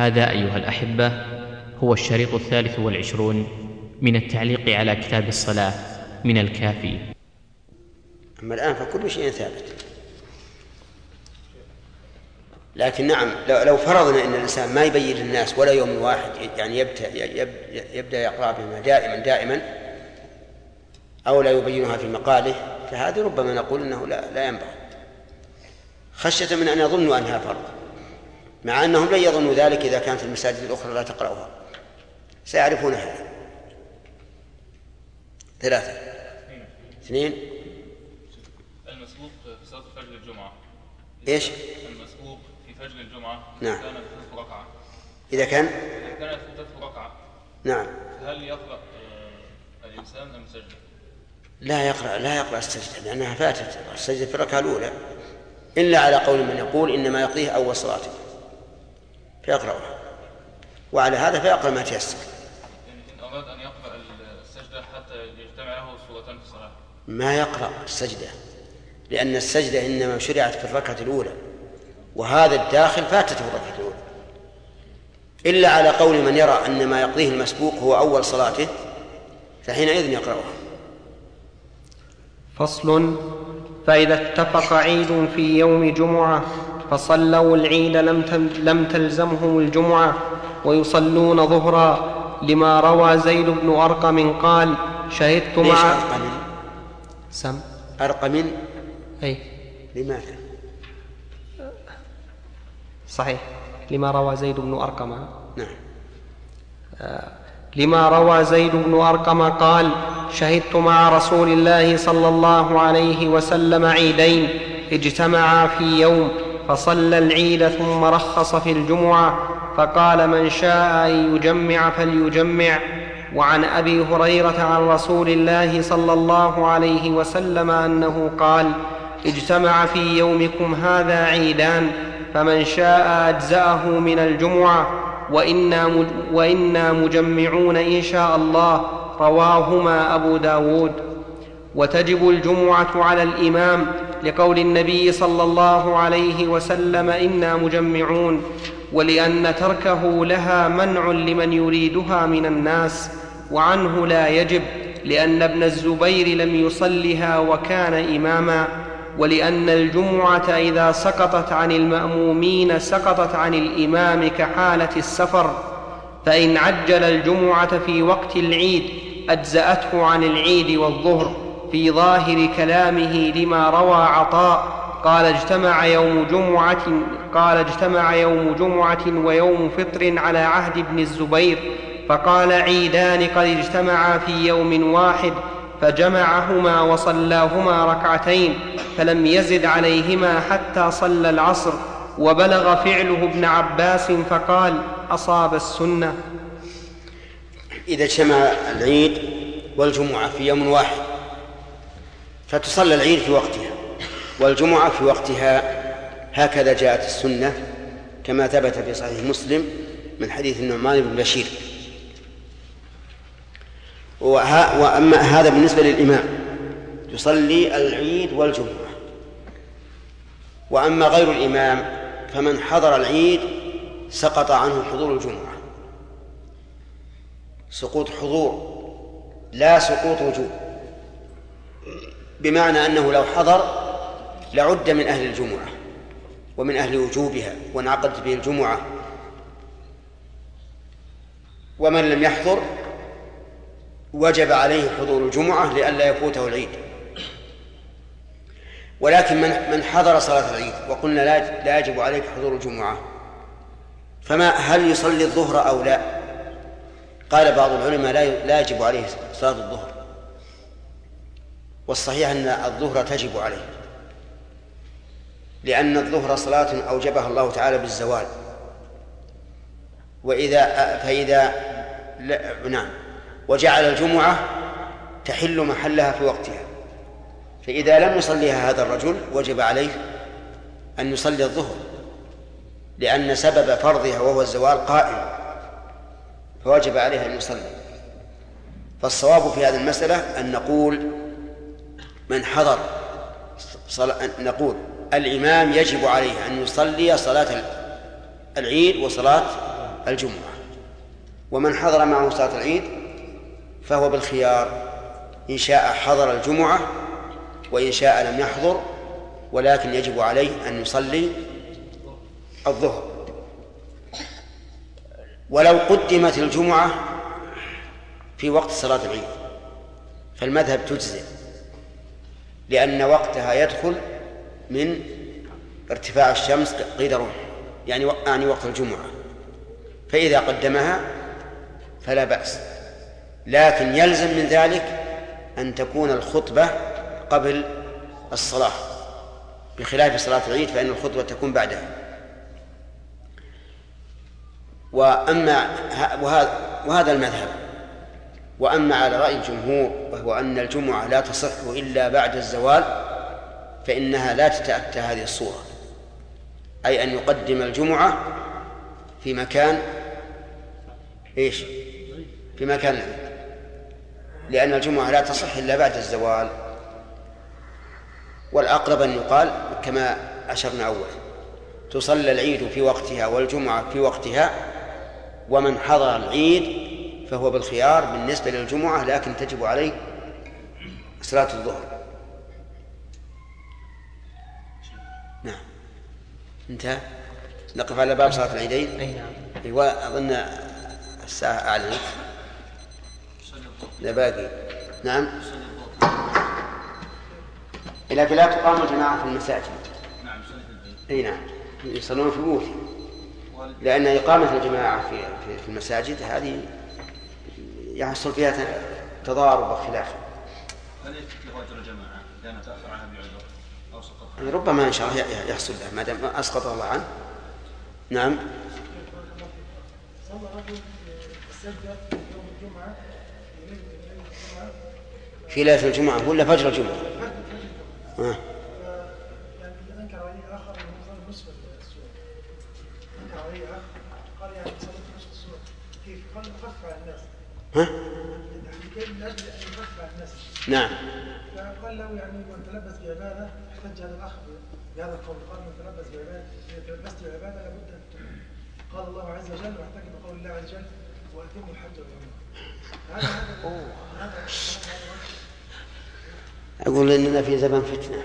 هذا أيها الأحبة هو الشريط 23 من التعليق على كتاب الصلاة من الكافي. أما الآن فكل شيء ثابت، لكن نعم لو فرضنا أن الإنسان ما يبين للناس ولا يوم واحد، يعني يبدأ يقرأ بما دائما أو لا يبينها في مقاله، فهذه ربما نقول أنه لا ينبغي، خشية من أن يظنوا أنها فرض، مع أنهم لن يظنوا ذلك إذا كانت المساجد الأخرى لا تقرأها، سيعرفون هذا. 3 2 المسبوق في صلاة فجر الجمعة. إيش؟ المسبوق في فجر الجمعة. نعم. كانت ثلث ركعة. إذا كانت ثلث ركعة. نعم. هل يقرأ الإنسان أم سجد؟ لا يقرأ السجدة، لأنها فاتت السجدة في الركعة الأولى، إلا على قول من يقول إنما يقضيه أول صلاته فيقرأها، وعلى هذا فيقرأ ما تيسر. إن أراد أن يقرأ السجدة حتى يجتمع له سورتان في الصلاة ما يقرأ السجدة، لأن السجدة إنما شرعت في الركعة الأولى، وهذا الداخل فاتته في الركعة الأولى، إلا على قول من يرى أن ما يقضيه المسبوق هو أول صلاته، فحينئذ يقرأها. فصل: فإذا اتفق عيد في يوم جمعة فصلوا العيد لم تلزمهم الجمعة ويصلون ظهرا، لما روى زيد بن أرقم قال: شهدت مع أرقم أي لماذا؟ صحيح، لما روى زيد بن أرقم. نعم. لما روى زيد بن أرقم قال: شهدت مع رسول الله صلى الله عليه وسلم عيدين اجتمعا في يوم، فصلى العيد ثم رخص في الجمعة، فقال: من شاء أن يجمع فليجمع. وعن أبي هريرة عن رسول الله صلى الله عليه وسلم أنه قال: اجتمع في يومكم هذا عيدان، فمن شاء أجزأه من الجمعة، وإنا مجمعون إن شاء الله. رواهما أبو داود. وتجب الجمعة على الإمام لقول النبي صلى الله عليه وسلم: إنا مجمعون، ولأن تركه لها منع لمن يريدها من الناس. وعنه لا يجب، لأن ابن الزبير لم يصلها وكان إماما. ولأن الجمعة إذا سقطت عن المأمومين سقطت عن الإمام كحالة السفر، فإن عجل الجمعة في وقت العيد أجزأته عن العيد والظهر، في ظاهر كلامه لما روى عطاء قال: اجتمع يوم جمعة ويوم فطر على عهد ابن الزبير، فقال: عيدان قد اجتمعا في يوم واحد، فجمعهما وصلاهما ركعتين، فلم يزد عليهما حتى صلى العصر. وبلغ فعله ابن عباس فقال: أصاب السنة. إذا اجتمع العيد والجمعة في يوم واحد فتصلى العيد في وقتها والجمعة في وقتها، هكذا جاءت السنة كما ثبت في صحيح مسلم من حديث النعمان بن بشير. وأما هذا بالنسبة للإمام يصلي العيد والجمعة. وأما غير الإمام فمن حضر العيد سقط عنه حضور الجمعة، سقوط حضور لا سقوط وجوب، بمعنى أنه لو حضر لعد من أهل الجمعة ومن أهل وجوبها وانعقدت به الجمعة، ومن لم يحضر وجب عليه حضور الجمعة لئلا يفوته العيد. ولكن من حضر صلاة العيد وقلنا لا يجب عليك حضور الجمعة، هل يصلي الظهر أو لا؟ قال بعض العلماء لا يجب عليه صلاة الظهر، والصحيح أن الظهر تجب عليه، لأن الظهر صلاة أوجبها الله تعالى بالزوال، وجعل الجمعة تحل محلها في وقتها، فإذا لم يصليها هذا الرجل وجب عليه أن يصلي الظهر، لأن سبب فرضها وهو الزوال قائم، فوجب عليه أن يصلي. فالصواب في هذه المسألة أن نقول من حضر نقول الإمام يجب عليه أن يصلي صلاة العيد وصلاة الجمعة. ومن حضر معه صلاة العيد فهو بالخيار، إن شاء حضر الجمعة وإن شاء لم يحضر، ولكن يجب عليه أن يصلي الظهر. ولو قدمت الجمعة في وقت صلاة العيد فالمذهب تجزئ، لأن وقتها يدخل من ارتفاع الشمس قيد رمح، يعني وقت الجمعة، فإذا قدمها فلا بأس. لكن يلزم من ذلك أن تكون الخطبة قبل الصلاة، بخلاف صلاة العيد فإن الخطبة تكون بعدها. وهذا المذهب. وأما على رأي الجمهور وهو أن الجمعة لا تصح إلا بعد الزوال، فإنها لا تتأتى هذه الصورة، أي أن يقدم الجمعة في مكان في مكان العيد، لأن الجمعة لا تصح إلا بعد الزوال. والأقرب أن يقال كما أشرنا أول: تصلى العيد في وقتها والجمعة في وقتها، ومن حضر العيد فهو بالخيار بالنسبة للجمعة، لكن تجب عليه صلاة الظهر. نعم، انتهى. نقف على باب صلاة العيدين. أيوة، أظن الساعة أعلنت. لا باقي. نعم، لكن لا تقام الجماعة في المساجد. أي نعم، يصلون في البيوت، لأن إقامة الجماعة في المساجد هذه يحصل فيها تضارب وخلاف. هل يفوت الجماعة لأنها تأخر عنها بعذر أو سقط؟ ربما إن شاء الله يحصل له ما دام أسقط الله عنه. نعم. صلى رجل السجدة يوم الجمعة في ليلة الجمعة ولا فجر الجمعة؟ يعني أنكر عليه آخر أنه صلى نصف السورة. أنكر عليه آخر قال يعني صليت نصف السورة. كيف؟ قال خف على الناس. كيف من أجل أن يخف على الناس. نعم. فقال له يعني من تلبس بعبادة، احتج هذا الأخ بهذا القول، قال من تلبس بعبادة تلبست بعبادة لابد أن تتم. قال الله عز وجل واحتج بقول الله عز وجل وأتموا الحج والعمرة. أقول إننا في زمن فتنة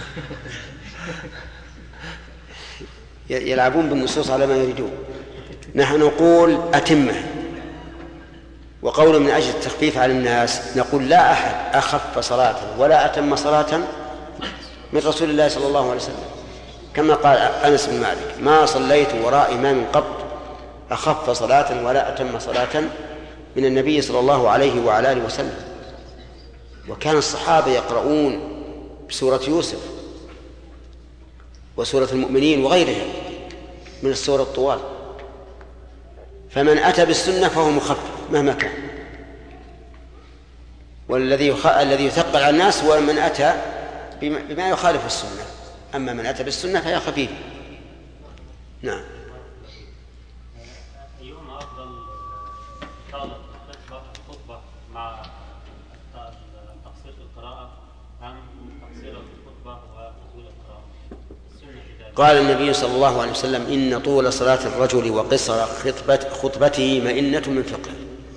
يلعبون بالنصوص على ما يريدون. نحن نقول أتمه، وقول من أجل التخفيف على الناس نقول لا أحد أخف صلاة ولا أتم صلاة من رسول الله صلى الله عليه وسلم، كما قال أنس بن مالك: ما صليت وراء إمام قط أخف صلاة ولا أتم صلاة من النبي صلى الله عليه وعلى آله وسلم. وكان الصحابة يقرؤون بسورة يوسف وسورة المؤمنين وغيرها من السور الطوال، فمن أتى بالسنة فهو مخفف مهما كان، والذي يثقل على الناس هو من أتى بما يخالف السنة، أما من أتى بالسنة فهي خفيف. نعم. أيهما أفضل إطالة الخطبة مع تقصير القراءة أم تقصير الخطبة وطول القراءة؟ قال النبي صلى الله عليه وسلم: إن طول صلاة الرجل وقصر خطبته مئنة من فقه.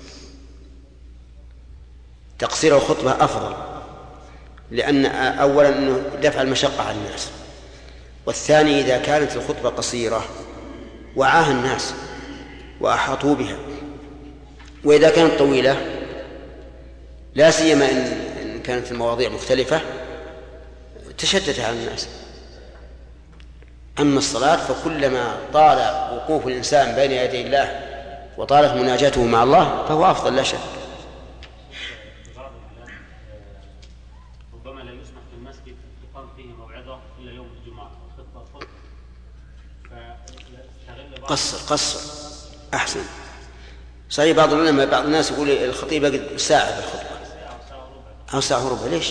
تقصير الخطبة أفضل، لأن أولا أنه دفع المشقة عن الناس، والثاني إذا كانت الخطبة قصيرة وعاها الناس وأحاطوا بها، وإذا كانت طويلة لا سيما إن كانت المواضيع مختلفة تشتت على الناس. أما الصلاة فكلما طال وقوف الإنسان بين يدي الله وطالت مناجاته مع الله فهو أفضل لا شك. ربما لا يسمح في المسجد يقام فيه موعظة إلا يوم الجمعة، خطبة قصر أحسن. صحيح بعض العلماء بعض الناس يقول الخطيب يقعد ساعة بالخطبة أو ساعة وربع. ليش؟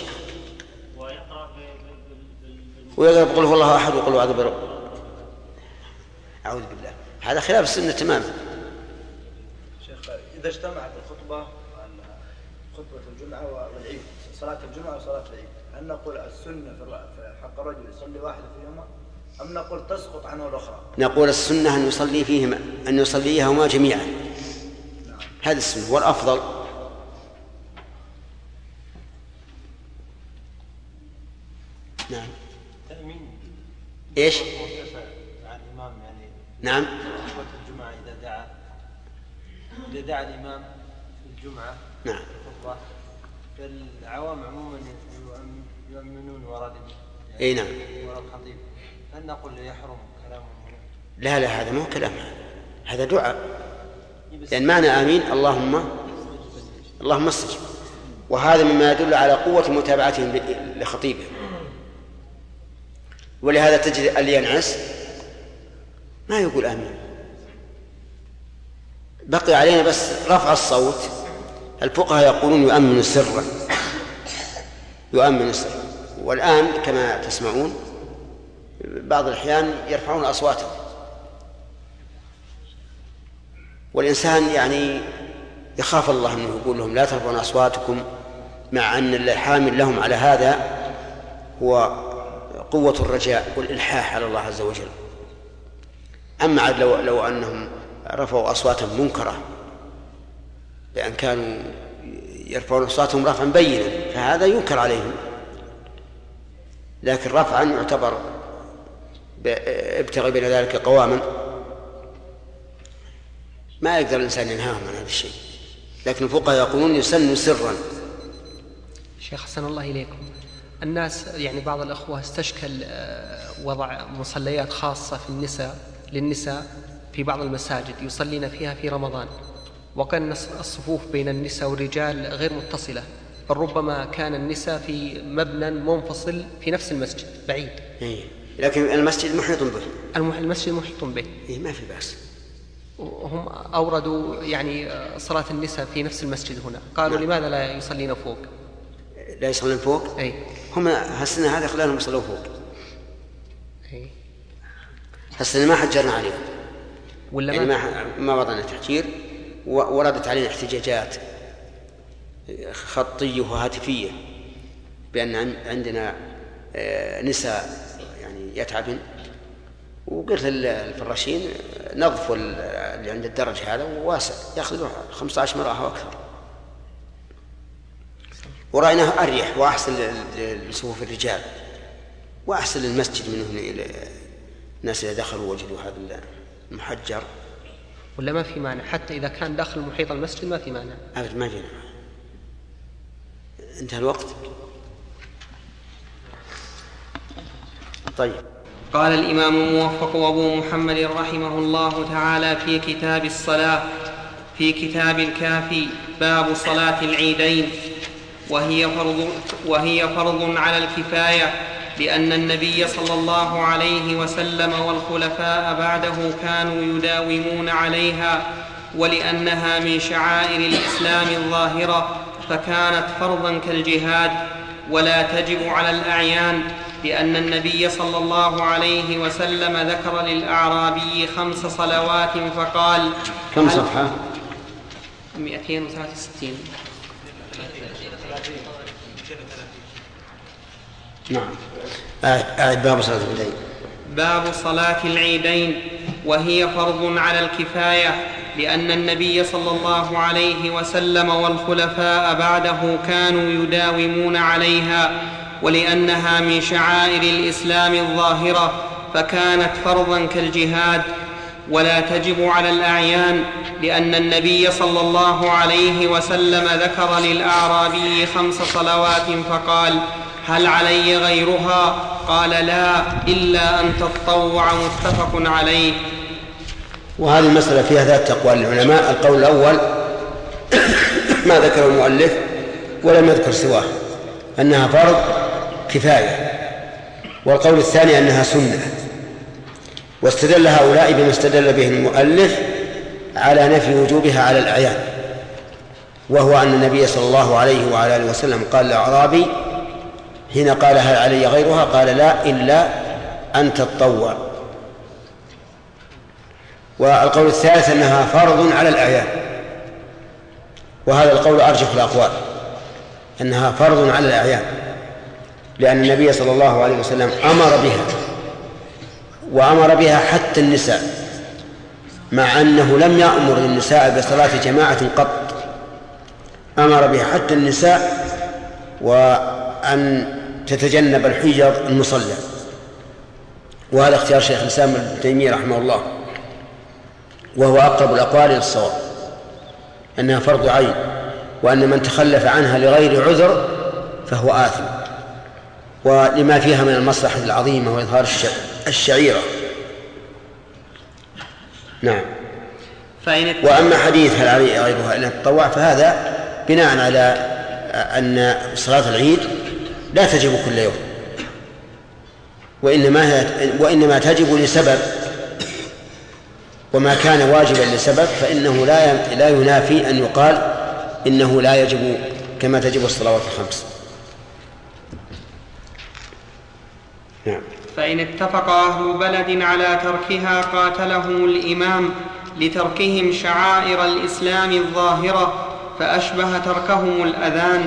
ويقرأ بقول هو الله أحد وقل أعوذ برب. أعوذ بالله، هذا خلاف السنة تماما. شيخ، إذا اجتمعت الخطبة خطبة الجمعة والعيد، صلاة الجمعة وصلاة العيد، هل نقول السنة في حق الرجل يصلي واحدة فيهما أم نقول تسقط عنه الأخرى؟ نقول السنة أن يصليهما جميعا، هذا السنة والأفضل. نعم. إيش؟ مع الإمام يعني. نعم. خطبة الجمعة إذا دعا الإمام في الجمعة. نعم. الخطبة فالعوام عموما يؤمنون وراء أي نعم. وراء الخطيب، هل نقول يحرم كلامهم؟ لا هذا ما هو كلام، هذا دعاء، لأن معنى آمين اللهم استجب، وهذا مما يدل على قوة متابعتهم لخطيبه. ولهذا تجد اللي ينعس ما يقول آمين، بقي علينا بس رفع الصوت. الفقهاء يقولون يؤمن سرا، والآن كما تسمعون بعض الأحيان يرفعون أصواتهم، والإنسان يعني يخاف الله أنه يقول لهم لا ترفعون أصواتكم، مع أن الحامل لهم على هذا هو قوة الرجاء والإلحاح على الله عز وجل. أما عاد لو أنهم رفعوا أصواتهم منكرة لأن كانوا يرفعون أصواتهم رفعا بينا فهذا ينكر عليهم، لكن رفعا يعتبر ابتغي بين ذلك قواما، ما يقدر الإنسان ينهاهم عن هذا الشيء، لكن الفقهاء يقولون يسن سرا. شيخ حسن الله إليكم، الناس يعني بعض الأخوة استشكل وضع مصليات خاصة للنساء في بعض المساجد يصلين فيها في رمضان، وكان الصفوف بين النساء والرجال غير متصلة، بل ربما كان النساء في مبنى منفصل في نفس المسجد بعيد. لكن المسجد محيط به. المسجد محيط به. ما في بأس. هم أوردوا يعني صلاة النساء في نفس المسجد هنا، قالوا لماذا لا يصلين فوق؟ لا يصلون فوق؟ أي. هم هالسنة هذا خلالهم يصلوا فوق. أي. هالسنة ما حجرنا عليهم. ولا يعني ما وضعنا تحجير، وردت علينا احتجاجات خطية وهاتفية بأن عندنا نساء يعني يتعبن، وقلت للفراشين نظفوا اللي عند الدرج هذا وواسع يأخذ 15 مرة أكثر، ورأيناه أريح وأحسن لصفوف الرجال وأحسن للمسجد منه إلى الناس إذا دخلوا وجدوا هذا المحجر. ولا ما في مانع حتى إذا كان داخل محيط المسجد ما في مانع؟ أبدا ما جينا. انتهى الوقت. طيب. قال الإمام الموفق أبو محمد رحمه الله تعالى في كتاب الصلاة في كتاب الكافي باب صلاة العيدين، وهي فرض على الكفاية، لأن النبي صلى الله عليه وسلم والخلفاء بعده كانوا يداومون عليها، ولأنها من شعائر الإسلام الظاهرة فكانت فرضا كالجهاد، ولا تجب على الأعيان، لأن النبي صلى الله عليه وسلم ذكر للأعرابي 5 صلوات فقال. كم صفحة؟ 263. نعم. باب صلاة العيدين. باب صلاة العيدين، وهي فرض على الكفاية، لأن النبي صلى الله عليه وسلم والخلفاء بعده كانوا يداومون عليها، ولأنها من شعائر الإسلام الظاهرة فكانت فرضا كالجهاد، ولا تجب على الأعيان، لأن النبي صلى الله عليه وسلم ذكر للأعرابي 5 صلوات فقال: هل علي غيرها؟ قال: لا، إلا أن تتطوع. متفق عليه. وهذه المسألة فيها 3 أقوال للعلماء. القول الأول ما ذكر المؤلف ولم يذكر سواه، أنها فرض كفاية. والقول الثاني أنها سنة. واستدل هؤلاء بما استدل به المؤلف على نفي وجوبها على الأعيان، وهو أن النبي صلى الله عليه وعلى آله وسلم قال للأعرابي حين قال: هل علي غيرها؟ قال: لا، إلا أن تتطوع. والقول الثالث أنها فرض على الأعيان، وهذا القول أرجح الأقوال، أنها فرض على الأعيان، لأن النبي صلى الله عليه وسلم أمر بها وأمر بها حتى النساء، مع أنه لم يأمر النساء بصلاة جماعة قط، أمر بها حتى النساء وأن تتجنب الحجر المصلى. وهذا اختيار شيخ الإسلام ابن تيمية رحمه الله، وهو أقرب الأقوال إلى الصواب، أنها فرض عين، وأن من تخلف عنها لغير عذر فهو آثم، ولما فيها من المصلحة العظيمة وإظهار الشعيرة. نعم. وأما حديث هل علي غيرها إلا التطوع فهذا بناء على أن صلاة العيد لا تجب كل يوم، وإنما تجب لسبب، وما كان واجبا لسبب فإنه لا ينافي أن يقال إنه لا يجب كما تجب الصلوات الخمس. نعم. فإن اتفق أهل بلد على تركها قاتلهم الإمام لتركهم شعائر الإسلام الظاهرة، فأشبه تركهم الأذان.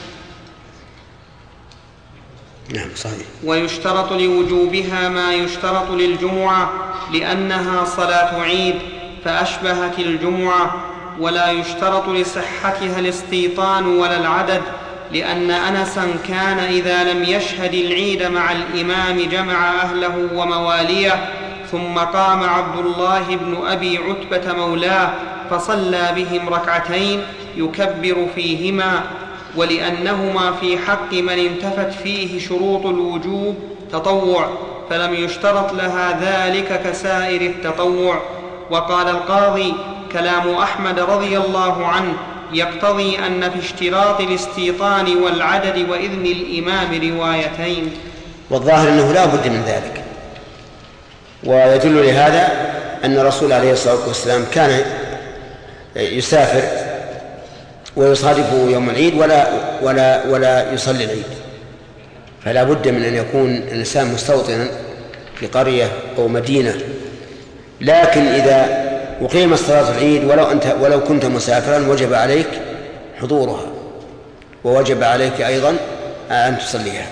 نعم صحيح. ويشترط لوجوبها ما يشترط للجمعة لأنها صلاة عيد فأشبهت الجمعة، ولا يشترط لصحتها الاستيطان ولا العدد، لأن أنسا كان إذا لم يشهد العيد مع الإمام جمع أهله ومواليه، ثم قام عبد الله بن أبي عتبة مولاه فصلى بهم ركعتين يكبر فيهما، ولأنهما في حق من انتفت فيه شروط الوجوب تطوع، فلم يشترط لها ذلك كسائر التطوع. وقال القاضي: كلام أحمد رضي الله عنه يقتضي أن في اشتراط الاستيطان والعدد وإذن الإمام روايتين. والظاهر أنه لا بد من ذلك، ويدل لهذا أن الرسول عليه الصلاة والسلام كان يسافر ويصادفه يوم العيد ولا يصلي العيد، فلا بد من أن يكون الإنسان مستوطنا في قرية أو مدينة. لكن إذا أقيمت صلاة العيد ولو كنت مسافرا وجب عليك حضورها، ووجب عليك أيضا أن تصليها.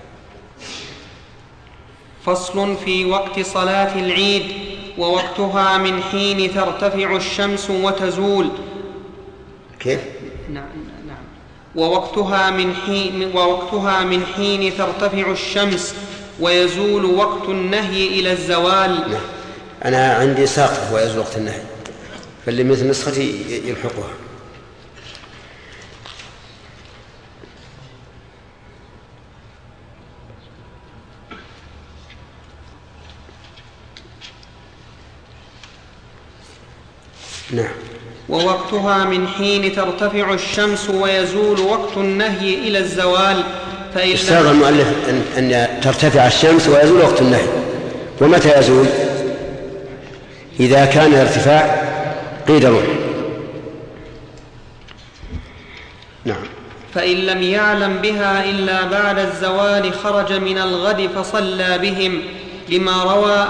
فصل في وقت صلاة العيد: ووقتها من حين ترتفع الشمس وتزول. كيف؟ نعم. ووقتها من حين ترتفع الشمس ويزول وقت النهي إلى الزوال. نعم. أنا عندي ساقط ويزول وقت النهي، فاللي مثل نسختي يلحقها. نعم. ووقتها من حين ترتفع الشمس ويزول وقت النهي إلى الزوال. اشترط المؤلف أن ترتفع الشمس ويزول وقت النهي. ومتى يزول؟ إذا كان الارتفاع قيد روح. نعم. فإن لم يعلم بها إلا بعد الزوال خرج من الغد فصلى بهم، لما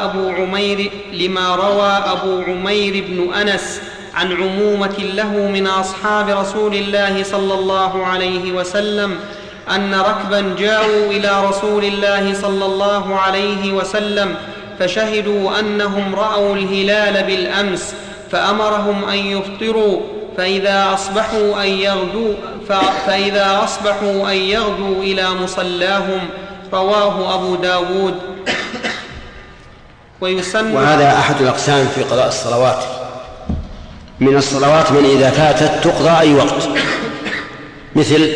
روى أبو عمير بن أنس عن عمومة له من أصحاب رسول الله صلى الله عليه وسلم أن ركبا جاءوا إلى رسول الله صلى الله عليه وسلم فشهدوا أنهم رأوا الهلال بالأمس، فأمرهم أن يفطروا فإذا أصبحوا أن يغدوا إلى مصلاهم. رواه أبو داود. وهذا أحد الأقسام في قضاء الصلوات. من الصلوات من إذا فاتت تقضى أي وقت، مثل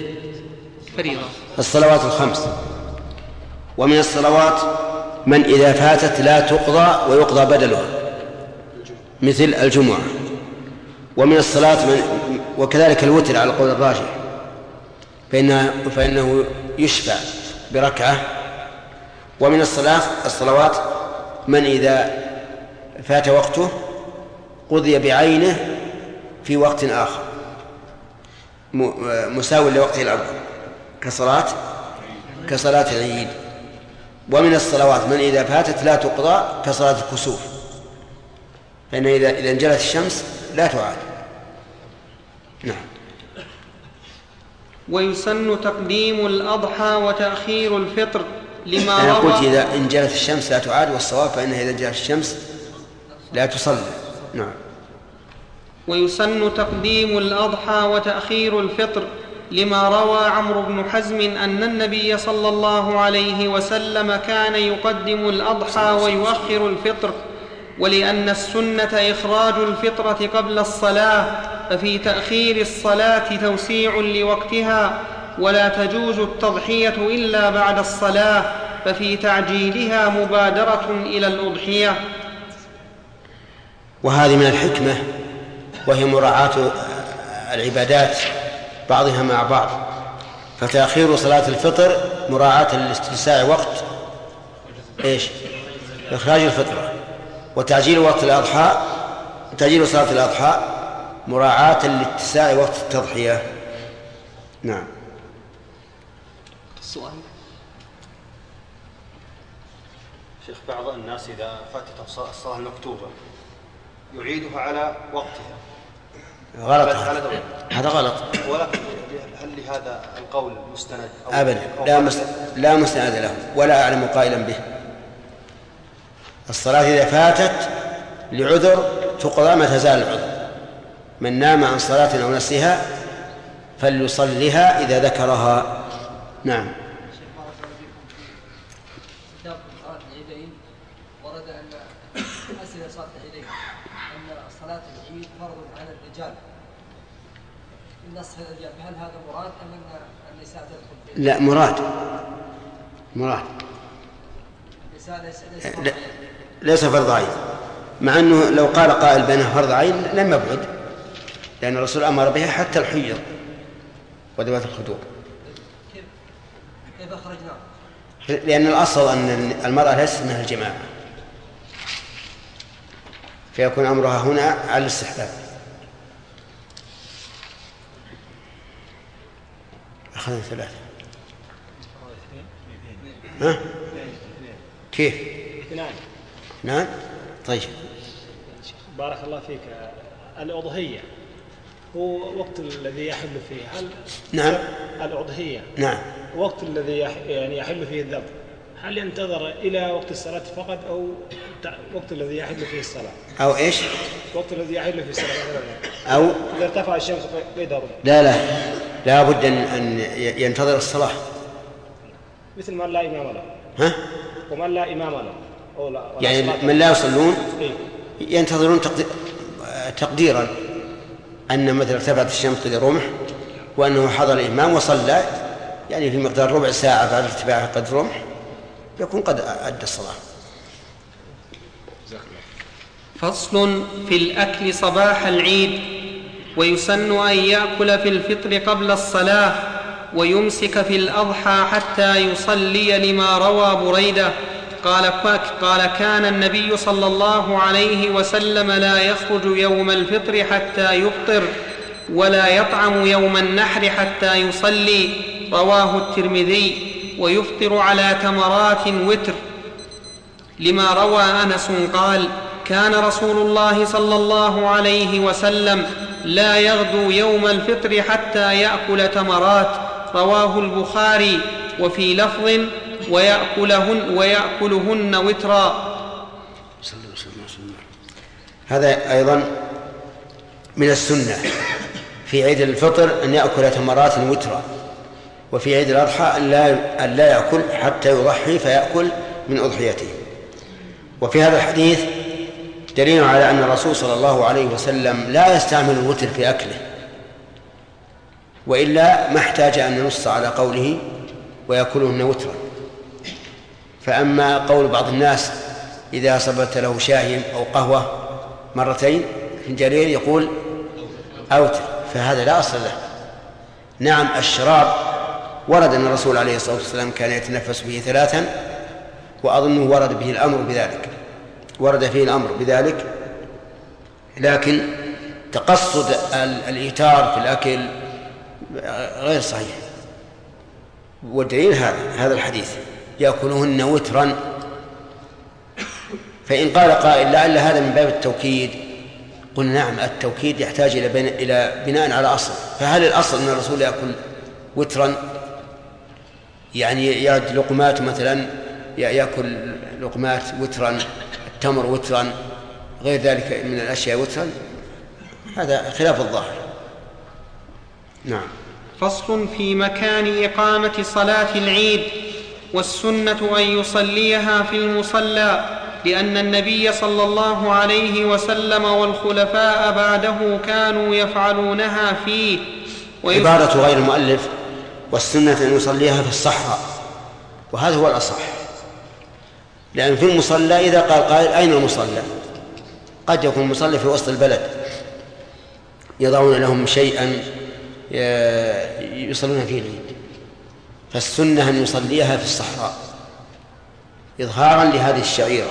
الصلوات الخمس. ومن الصلوات من إذا فاتت لا تقضى ويقضى بدلها، مثل الجمعة. ومن الصلاة وكذلك الوتر على القول الراجح، فإنه يشفع بركعة. ومن الصلوات من إذا فات وقته قضي بعينه في وقت آخر مساو لوقته الأول، كصلاة العيد. ومن الصلوات من إذا فاتت لا تقضى كصلاة الكسوف، فإن إذا انجلت الشمس لا تعاد. نعم. ويسن تقديم الأضحى وتأخير الفطر لما أنا روى قلت إذا انجلت الشمس لا تعاد، والصواب فإنها إذا انجلت الشمس لا تصلى. نعم. ويسن تقديم الأضحى وتأخير الفطر لما روى عمرو بن حزم أن النبي صلى الله عليه وسلم كان يقدم الأضحى ويؤخر الفطر، ولأن السنة إخراج الفطرة قبل الصلاة، ففي تأخير الصلاة توسيع لوقتها، ولا تجوز التضحية إلا بعد الصلاة، ففي تعجيلها مبادرة إلى الأضحية. وهذه من الحكمة، وهي مراعاة العبادات بعضها مع بعض، فتأخير صلاة الفطر مراعاة لاتساع وقت إخراج الفطرة، وتعجيل وقت الأضحى، تعجيل صلاة الأضحى مراعاة لاتساع وقت التضحية. نعم. السؤال شيخ، بعض الناس إذا فاتته الصلاة المكتوبة يعيدها على وقتها. غلط، هذا غلط. ولكن هل لهذا القول مستند؟ أبدا، لا مستند له، ولا أعلم قائلا به. الصلاة إذا فاتت لعذر تقضى ما تزال العذر. من نام عن صلاة أو نسيها فليصلها إذا ذكرها. نعم. صلاة العيدين ورد أن أسئلة صلاة العيدين أن صلاة العيد فرض على الرجال النص الرجال، هل هذا مراد أم أن النساء تدخل فيه؟ لا، مراد. ليس فرض عين، مع أنه لو قال قائل بأنه فرض عين لم يبعد، لأن الرسول أمر بها حتى الحيض وذوات الخدور. كيف أخرجناه؟ لأن الأصل أن المرأة ليست من الجماعة، فيكون أمرها هنا على الاستحباب. أخذنا 3. ها؟ كيف؟ نعم. طيب. بارك الله فيك. الأضحية هو وقت الذي يحل فيه، هل نعم الأضحية نعم وقت الذي يعني يحل فيه الذبح، هل ينتظر إلى وقت الصلاة فقط أو وقت الذي يحل فيه الصلاة؟ أو إيش؟ وقت الذي يحل فيه الصلاة أو إذا ارتفع الشمس قيد رمح. لا بد أن ينتظر الصلاة، مثل من لا إمام له. ها؟ ومن لا إمام له يعني من لا يصلون ينتظرون تقديرا أن مثلا ارتفعت الشمس قدر رمح وأنه حضر الإمام وصلى، يعني في مقدار ربع ساعة بعد ارتفاع قدر رمح يكون قد أدى الصلاة. فصل في الأكل صباح العيد. ويسن أن يأكل في الفطر قبل الصلاة، ويمسك في الأضحى حتى يصلي، لما روى بريدة قال كان النبي صلى الله عليه وسلم لا يخرج يوم الفطر حتى يفطر، ولا يطعم يوم النحر حتى يصلي، رواه الترمذي. ويفطر على تمرات وتر، لما روى أنس قال كان رسول الله صلى الله عليه وسلم لا يغدو يوم الفطر حتى يأكل تمرات، رواه البخاري. وفي لفظ ويأكلهن وترا. هذا أيضا من السنة في عيد الفطر أن يأكل تمرات وترا، وفي عيد الأضحى أن لا يأكل حتى يضحي فيأكل من أضحيته. وفي هذا الحديث دليل على أن الرسول صلى الله عليه وسلم لا يستعمل الوتر في أكله، وإلا ما احتاج أن ننص على قوله ويأكلهن وترا. فأما قول بعض الناس إذا صبت له شاي أو قهوة مرتين فنجانين يقول أوتر، فهذا لا أصل له. نعم الشراب ورد أن الرسول عليه الصلاة والسلام كان يتنفس به 3، وأظنه ورد فيه الأمر بذلك، لكن تقصد الإيتار في الأكل غير صحيح. والدليل هذا الحديث يأكلهن وترا. فإن قال قائل لعل هذا من باب التوكيد، قلنا نعم التوكيد يحتاج إلى بناء على أصل. فهل الأصل أن الرسول يأكل وترا يعني يرد لقمات مثلا يأكل لقمات وترا، التمر وترا، غير ذلك من الأشياء وترا، هذا خلاف الظاهر. نعم. فصل في مكان إقامة صلاة العيد. والسنة أن يصليها في المصلى، لأن النبي صلى الله عليه وسلم والخلفاء بعده كانوا يفعلونها فيه. عبارة غير المؤلف والسنة أن يصليها في الصحراء، وهذا هو الأصح، لأن في المصلى إذا قال قائل أين المصلى؟ قد يكون المصلى في وسط البلد يضعون لهم شيئا يصلون فيه العيد، فالسنة أن يصليها في الصحراء إظهارا لهذه الشعيرة.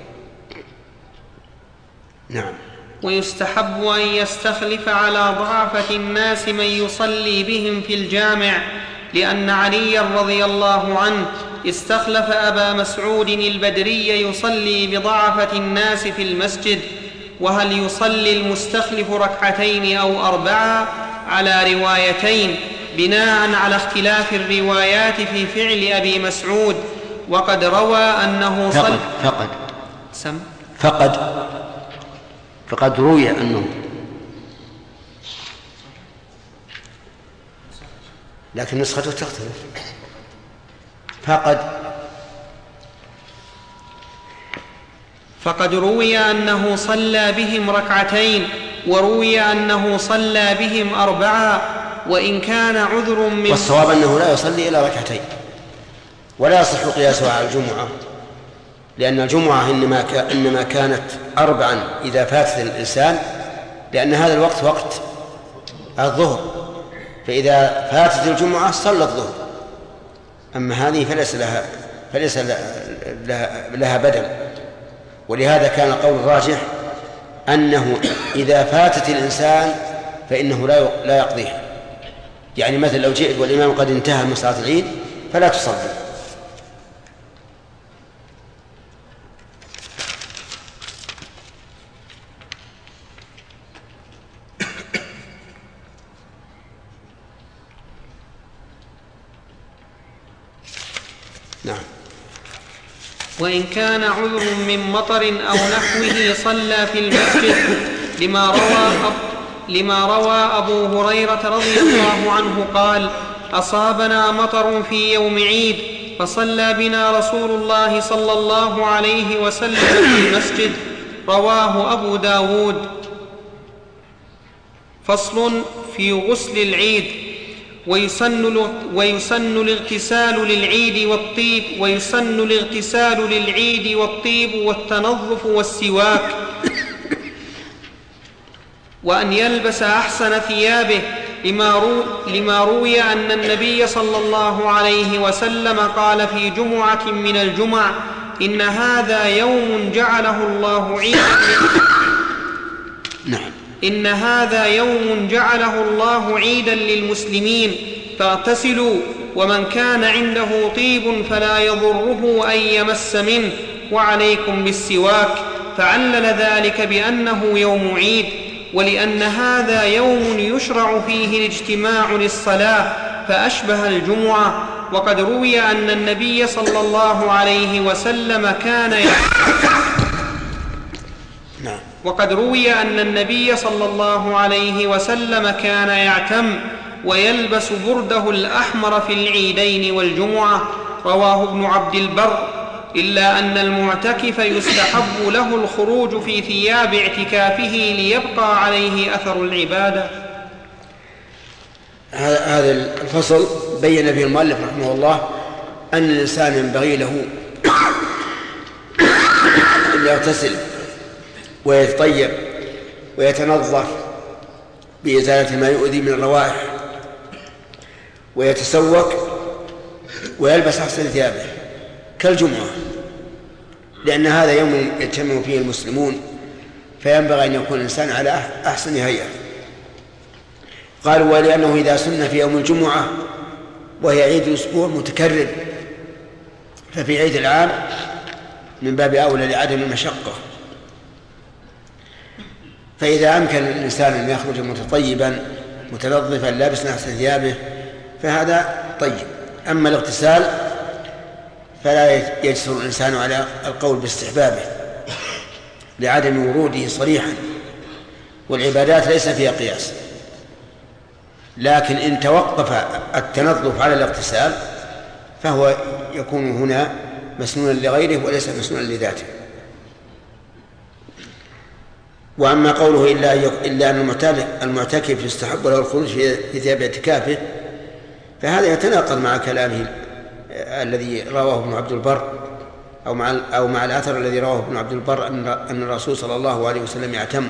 نعم. ويستحب أن يستخلف على ضعفة الناس من يصلي بهم في الجامع، لأن علي رضي الله عنه استخلف أبا مسعود البدري يصلي بضعفة الناس في المسجد. وهل يصلي المستخلف ركعتين أو أربعة؟ على روايتين بناء على اختلاف الروايات في فعل أبي مسعود. وقد روى أنه فقد روي أنه، لكن نسخته تختلف. فقد روي أنه صلى بهم ركعتين، وروي أنه صلى بهم أربعة، وإن كان عذر من، والصواب أنه لا يصلي إلا ركعتين، ولا يصح قياسها على الجمعة، لأن الجمعة إنما كانت أربعا إذا فاتت الإنسان، لأن هذا الوقت وقت الظهر، فإذا فاتت الجمعة صلى الظهر. أما هذه فليس لها بدل. ولهذا كان القول الراجح أنه إذا فاتت الإنسان فإنه لا يقضيها. يعني مثل لو جئت والإمام قد انتهى من صلاة العيد فلا تصلي. نعم. وإن كان عذر من مطر أو نحوه صلى في المسجد، لما روى أبو هريرة رضي الله عنه قال: أصابنا مطر في يوم عيد فصلى بنا رسول الله صلى الله عليه وسلم في المسجد. رواه أبو داود. فصل في غسل العيد. ويسن الاغتسال للعيد والطيب والتنظف والسواك، وأن يلبس أحسن ثيابه، لما روي أن النبي صلى الله عليه وسلم قال في جمعة من الجمع: إن هذا يوم جعله الله عيدا إن هذا يوم جعله الله عيدا للمسلمين، فاغتسلوا، ومن كان عنده طيب فلا يضره أن يمس منه، وعليكم بالسواك. فعلل ذلك بأنه يوم عيد، ولأن هذا يوم يشرع فيه الاجتماع للصلاة فأشبه الجمعة. وقد روي أن النبي صلى الله عليه وسلم كان يعتم ويلبس برده الأحمر في العيدين والجمعة. رواه ابن عبد البر. إلا أن المعتكف يستحب له الخروج في ثياب اعتكافه ليبقى عليه أثر العبادة. هذا الفصل بين فيه المؤلف رحمه الله أن الإنسان ينبغي له أن يغتسل ويتطيب ويتنظف بإزالة ما يؤذي من الروائح، ويتسوق ويلبس أحسن ثيابه كالجمعة، لأن هذا يوم يجتمع فيه المسلمون، فينبغي أن يكون الإنسان على أحسن هيئة. قالوا: ولأنه إذا سن في يوم الجمعة وهي عيد الأسبوع متكرر، ففي عيد العام من باب أولى لعدم المشقة. فإذا أمكن الإنسان أن يخرج متطيبا متنظفا لابسا أحسن ثيابه فهذا طيب. أما الاغتسال فلا يجسر الإنسان على القول باستحبابه لعدم وروده صريحا، والعبادات ليس فيها قياس. لكن إن توقف التنظف على الاغتسال فهو يكون هنا مسنونا لغيره وليس مسنونا لذاته. وأما قوله إلا أن المعتكف يستحب له الخروج في ثياب اعتكافه، فهذا يتناقض مع كلامه الذي رواه ابن عبد البر أو مع الأثر الذي رواه ابن عبد البر أن الرسول صلى الله عليه وسلم يعتم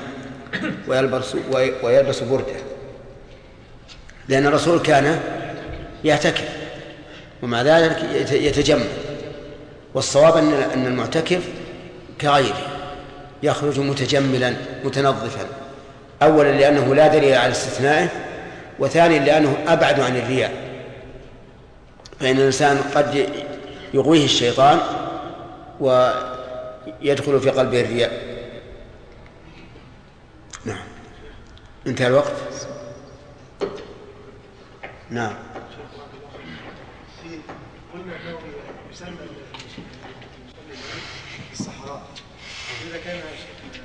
ويلبس بردة، لأن الرسول كان يعتكف ومع ذلك يتجمل. والصواب أن المعتكف كغيره يخرج متجملا متنظفا، أولا لأنه لا دليل على استثنائه، وثانيا لأنه أبعد عن الرياء، فإن الإنسان قد يغويه الشيطان ويدخل في قلبه الرياء. نعم، انتهى الوقت. نعم. قلنا أنه يسمى الصحراء، إذا كان في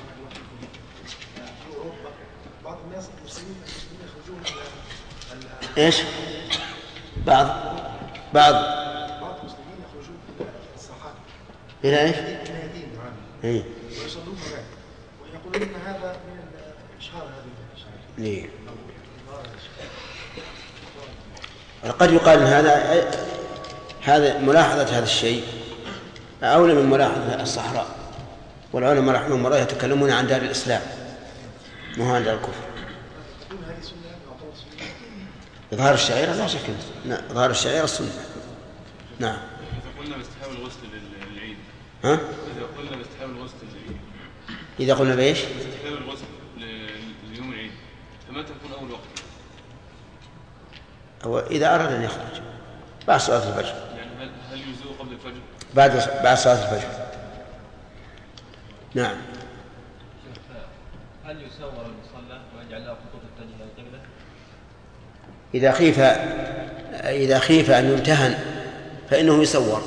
أوروبا بعض الناس المسلمين يخرجون إيش؟ بعض المسلمين يخرجون الصحراء إلى إيش؟ ينادين إيه؟ ويصلون هناك ويقولون إن هذا من إشهار هذه الشعائر. إيه. قد يقال أن هذا ملاحظة هذا الشيء أولى من ملاحظة الصحراء، والعلماء رحمهم الله يتكلمون عن دار الإسلام مو عن دار الكفر. إظهار الشعيرة لا شك، إظهار الشعيرة السنة. نعم. إذا قلنا باستحباب الغسل للعيد. ها؟ إذا قلنا باستحباب الغسل للعيد. إذا قلنا بإيش؟ باستحباب الغسل ليوم العيد، فمتى يكون أول وقت؟ أو إذا أراد أن يخرج بعد صلاة الفجر. يعني هل يجزئ قبل الفجر؟ بعد صلاة الفجر. نعم. هل يسور المصلى ويجعل له خطوط تتجه إلى القبلة؟ إذا خيف أن يمتهن فإنه يسور،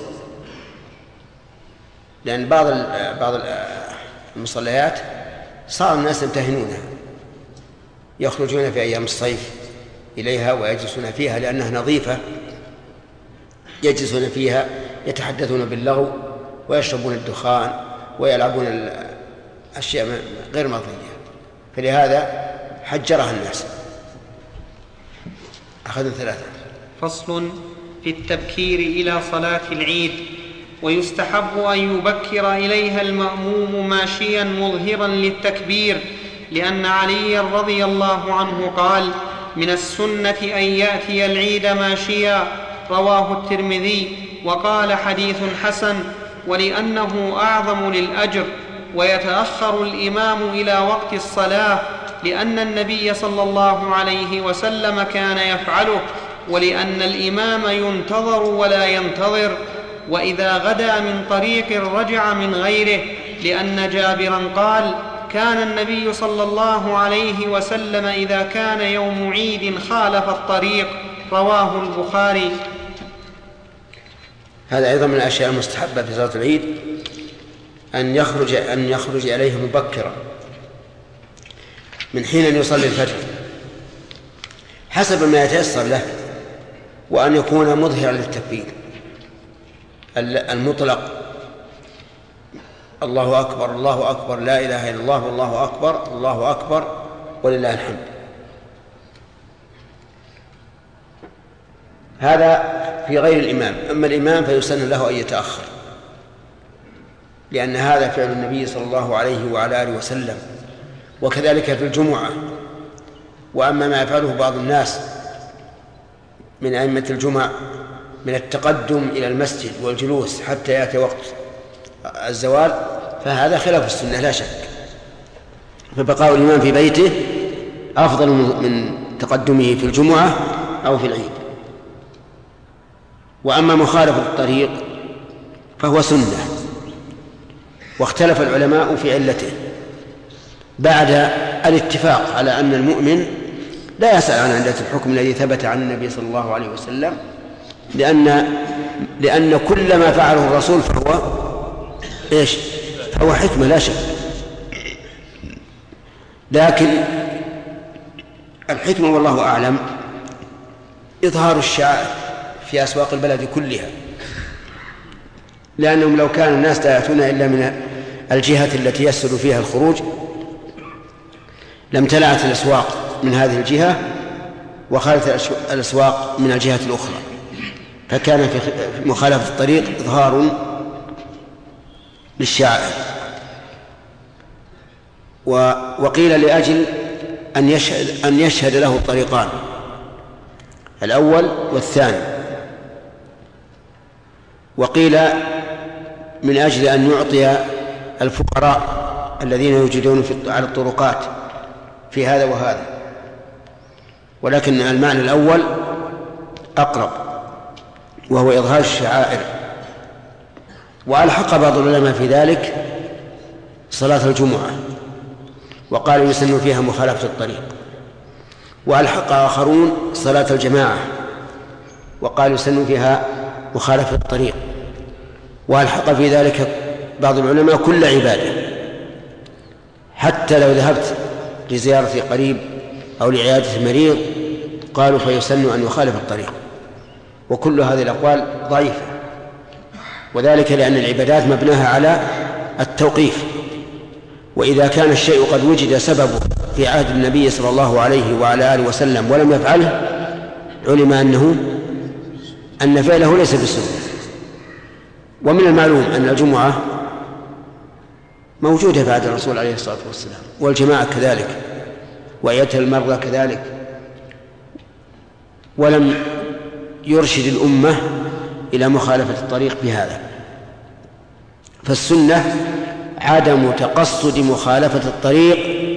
لأن بعض المصليات صار الناس يمتهنونها، يخرجون في أيام الصيف إليها ويجلسون فيها لأنها نظيفة، يجلسون فيها يتحدثون باللغو ويشربون الدخان ويلعبون أشياء غير مرضية، فلهذا حجرها الناس. أخذنا 3. فصل في التبكير إلى صلاة العيد. ويستحب أن يبكر إليها المأموم ماشيا مظهرا للتكبير، لأن علي رضي الله عنه قال: من السنة أن يأتي العيد ماشيا، رواه الترمذي، وقال حديث حسن، ولأنه أعظم للأجر. ويتأخر الإمام إلى وقت الصلاة، لأن النبي صلى الله عليه وسلم كان يفعله، ولأن الإمام ينتظر ولا ينتظر. وإذا غدا من طريق رجع من غيره، لأن جابرا قال: كان النبي صلى الله عليه وسلم إذا كان يوم عيد خالف الطريق، رواه البخاري. هذا أيضا من الأشياء المستحبة في صلاة العيد أن يخرج إليه مبكرا من حين أن يصلي الفجر حسب ما يتيسر له، وأن يكون مظهرا للتكبير المطلق: الله أكبر الله أكبر لا إله إلا الله والله أكبر الله أكبر ولله الحمد. هذا في غير الإمام. أما الإمام فيسن له أن يتأخر، لأن هذا فعل النبي صلى الله عليه وعلى آله وسلم، وكذلك في الجمعة. وأما ما يفعله بعض الناس من أئمة الجمعة من التقدم إلى المسجد والجلوس حتى يأتي وقت الزوال فهذا خلاف السنة لا شك، فبقاء الإمام في بيته أفضل من تقدمه في الجمعة أو في العيد. وأما مخالفة الطريق فهو سنة، واختلف العلماء في علته بعد الاتفاق على أن المؤمن لا يسأل عن علة الحكم الذي ثبت عن النبي صلى الله عليه وسلم، لأن كل ما فعله الرسول فهو إيش؟ فهو حكمة لا شك. لكن الحكمة والله أعلم إظهار الشعائر في أسواق البلد كلها، لأنهم لو كان الناس لا يأتون إلا من الجهة التي يسهل فيها الخروج لامتلأت الأسواق من هذه الجهة وخالت الأسواق من الجهة الأخرى، فكان في مخالفة الطريق إظهار للشعائر. وقيل لأجل أن يشهد له الطريقان الأول والثاني، وقيل من أجل أن يعطي الفقراء الذين يوجدون على الطرقات في هذا وهذا، ولكن المعنى الأول أقرب وهو إظهار الشعائر. وألحق بعض العلماء في ذلك صلاة الجمعة وقالوا يسن فيها مخالفة الطريق، وألحق آخرون صلاة الجماعة وقالوا يسن فيها مخالفة الطريق، وألحق في ذلك بعض العلماء كل عبادة، حتى لو ذهبت لزيارة قريب أو لعيادة مريض قالوا فيسن أن يخالف الطريق. وكل هذه الأقوال ضعيفة، وذلك لأن العبادات مبناها على التوقيف، وإذا كان الشيء قد وجد سببه في عهد النبي صلى الله عليه وعلى آله وسلم ولم يفعله علم أن فعله ليس بسنة. ومن المعلوم أن الجمعة موجودة بعد الرسول عليه الصلاة والسلام، والجماعة كذلك، وعيادة المرضى كذلك، ولم يرشد الأمة إلى مخالفة الطريق بهذا. فالسنة عدم تقصد مخالفة الطريق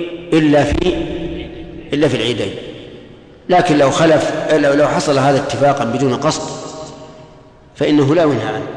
إلا في العيدين، لكن لو حصل هذا اتفاقا بدون قصد فإنه لا ينهى عنه.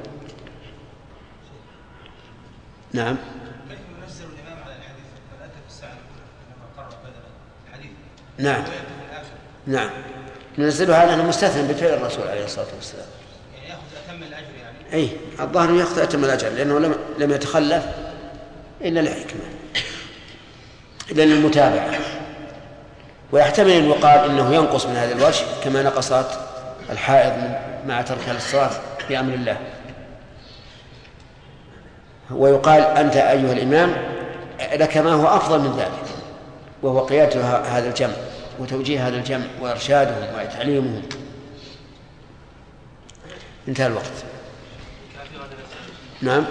نعم. كيف ينزل الإمام على الحديث من أتى في الساعة لما قرر بدل الحديث؟ نعم نعم ننزله على أنه مستثنى بفعل الرسول عليه الصلاة والسلام، يعني يأخذ أتم الأجر يعني. أي الظاهر يأخذ أتم الأجر لأنه لم يتخلف إلا الحكمة إلا المتابعة. ويحتمل أن يقال إنه ينقص من هذا الوجه كما نقصت الحائض مع تركها للصلاة بأمر الله. ويقال أنت أيها الإمام لك ما هو أفضل من ذلك، وهو قيادة هذا الجمع وتوجيه هذا الجمع وإرشادهم وتعليمهم. انتهى الوقت. نعم.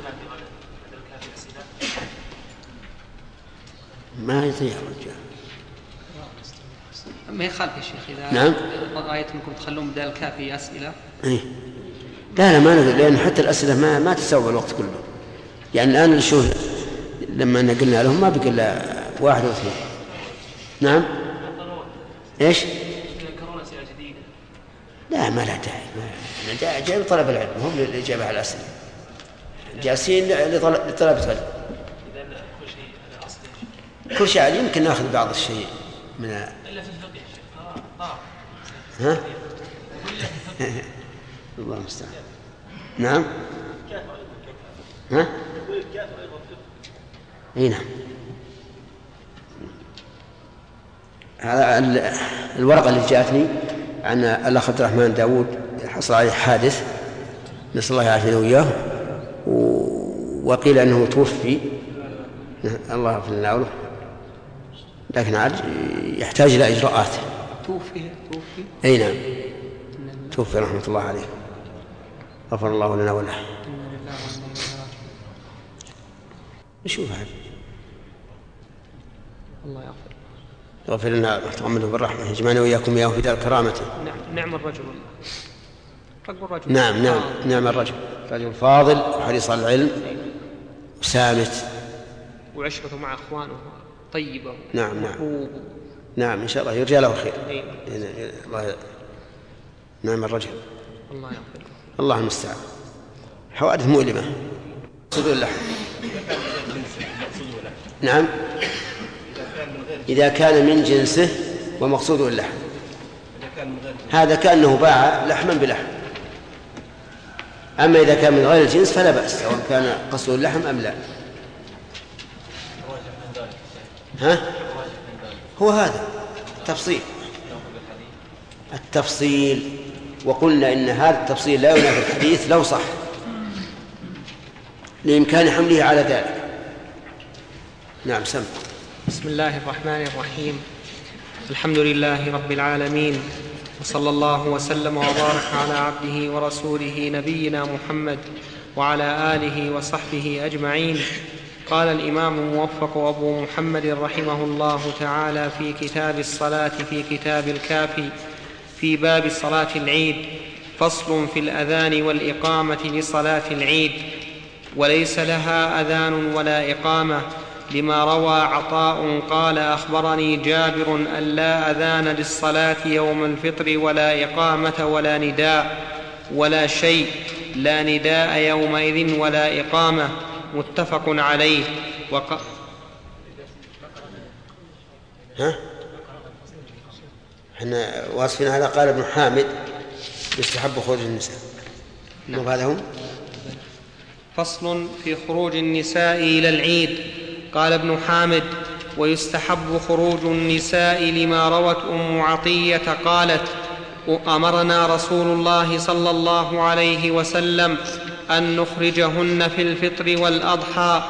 ما يطيع الرجال. ما يخالف يا شيخ إذا نعم. رأيت أنكم تخلون بدال الكافي أسئلة. إيه. لا ما نقدر، لأن حتى الأسئلة ما تستوعب الوقت كله. يعني الآن نشوف لما نقلنا لهم ما بقى إلا 1 أو 2. نعم. إيش؟ لا ما لا داعي، جاي لطلب العلم هم للإجابة على الأسئلة، جالسين لطلب العلم. كل شيء يمكن ناخذ بعض الشيء من إلا في الفقه. ها؟ الله المستعان. نعم. ها؟ اي نعم. هذا الورقة اللي جاءتني عن الأخ عبد الرحمن داود حصل عليه حادث نسأل الله يعافينا وإياه، وقيل أنه توفي، الله يغفر لنا وله، لكن عاد يحتاج إلى إجراءات. توفي أي نعم توفي رحمة الله عليه، غفر الله لنا وله. نشوف هذا. الله يغفر. يغفر لنا وتغمده بالرحمة، يجمعنا وإياكم إياه في دار كرامته. نعم الرجل. نعم الرجل، رجل فاضل وحريص على العلم وسامت، وعشرته مع أخوانه طيبة. نعم إن شاء الله يرجى له خير. الله. نعم الرجل. الله يغفر. الله المستعان. حوادث مؤلمة. مقصود اللحم. نعم إذا كان من جنسه ومقصوده اللحم. إذا كان كان من غير هذا كأنه باع لحما بلحم. أما إذا كان من غير الجنس فلا بأس، سواء كان قصده اللحم أم لا. هو هذا التفصيل، وقلنا إن هذا التفصيل لا ينافي الحديث لو صح، لإمكان حمله على ذلك. نعم سم. بسم الله الرحمن الرحيم. الحمد لله رب العالمين، وصلى الله وسلم وبارك على عبده ورسوله نبينا محمد وعلى آله وصحبه أجمعين. قال الإمام الموفق أبو محمد رحمه الله تعالى في كتاب الصلاة في كتاب الكافي في باب صلاة العيد: فصل في الأذان والإقامة لصلاة العيد، وليس لها أذان ولا إقامة، لما روى عطاء قال: أخبرني جابر أن لا أذان للصلاة يوم الفطر ولا إقامة ولا نداء ولا شيء، لا نداء يومئذ ولا إقامة، متفق عليه. احنا واصفين هذا. قال ابن حامد: يستحب خروج النساء. وهذا هو فصل في خروج النساء إلى العيد. قال ابن حامد: ويستحب خروج النساء لما روت أم عطية قالت: أمرنا رسول الله صلى الله عليه وسلم أن نخرجهن في الفطر والأضحى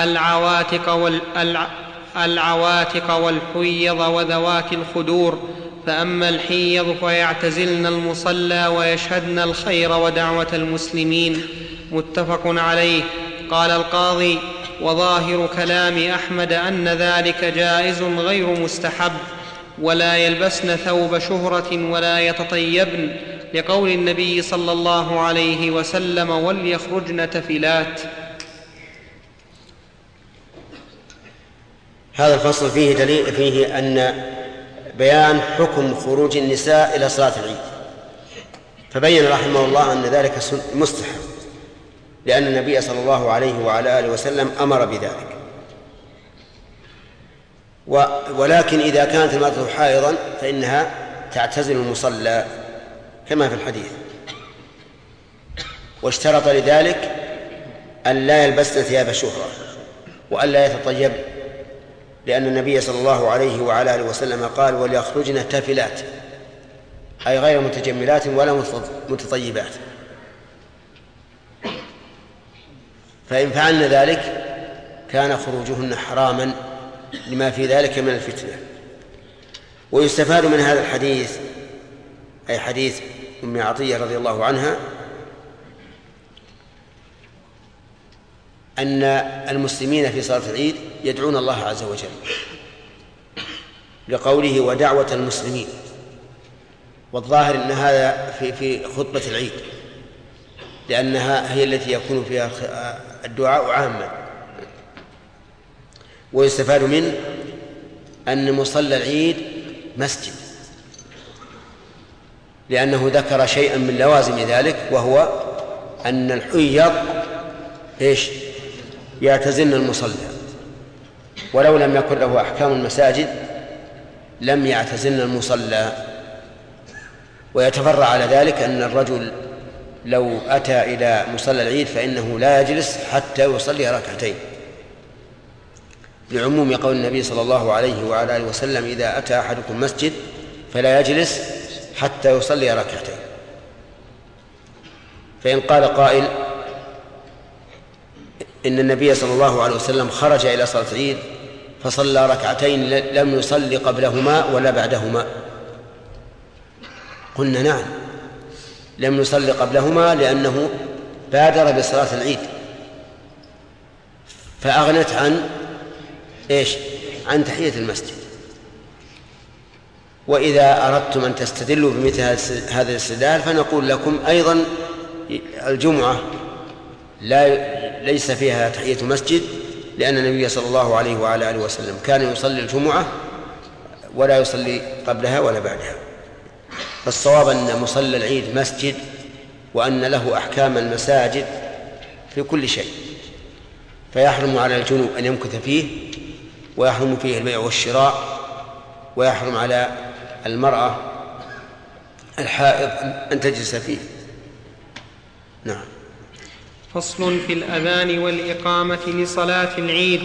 العواتق والحيض وذوات الخدور، فأما الحيض فيعتزلن المصلى ويشهدن الخير ودعوة المسلمين، متفق عليه. قال القاضي: وظاهر كلام أحمد أن ذلك جائز غير مستحب، ولا يلبسن ثوب شهرة ولا يتطيبن، لقول النبي صلى الله عليه وسلم: وليخرجن تفلات. هذا الفصل فيه أن بيان حكم خروج النساء إلى صلاة العيد، فبين رحمه الله أن ذلك مستحب، لأن النبي صلى الله عليه وعلى آله وسلم أمر بذلك. ولكن إذا كانت المرأة حائضا فإنها تعتزل المصلى كما في الحديث، واشترط لذلك أن لا يلبسن ثياب شهرة وأن لا يتطيبن، لأن النبي صلى الله عليه وعلى آله وسلم قال: وليخرجن تافلات، أي غير متجملات ولا متطيبات. فإن فعلن ذلك كان خروجهن حراما لما في ذلك من الفتنة. ويستفاد من هذا الحديث، أي حديث أم عطية رضي الله عنها، أن المسلمين في صلاة العيد يدعون الله عز وجل، لقوله: ودعوة المسلمين. والظاهر أن هذا في خطبة العيد، لأنها هي التي يكون فيها الدعاء عامة. ويستفاد منه أن مصلى العيد مسجد، لأنه ذكر شيئا من لوازم ذلك، وهو أن الحيض يعتزلن المصلى، ولو لم يكن له أحكام المساجد لم يعتزلن المصلى. ويتفرع على ذلك أن الرجل لو أتى إلى مصلى العيد فإنه لا يجلس حتى يصلي ركعتين، لعموم قول النبي صلى الله عليه وعلى آله وسلم: إذا أتى أحدكم مسجد فلا يجلس حتى يصلي ركعتين. فإن قال قائل إن النبي صلى الله عليه وسلم خرج إلى صلاة العيد فصلى ركعتين لم يصلي قبلهما ولا بعدهما، قلنا: نعم، لم يصلي قبلهما لأنه بادر بصلاة العيد فأغنت عن تحية المسجد. وإذا أردتم أن تستدلوا بمثل هذا الاستدلال فنقول لكم أيضا: الجمعة ليس فيها تحية مسجد، لأن النبي صلى الله عليه وعلى آله وسلم كان يصلي الجمعة ولا يصلي قبلها ولا بعدها. فالصواب أن مصلى العيد مسجد، وأن له أحكام المساجد في كل شيء، فيحرم على الجنوب أن يمكث فيه، ويحرم فيه البيع والشراء، ويحرم على المرأة الحائض أن تجلس فيه. نعم. فصل في الأذان والإقامة لصلاة العيد.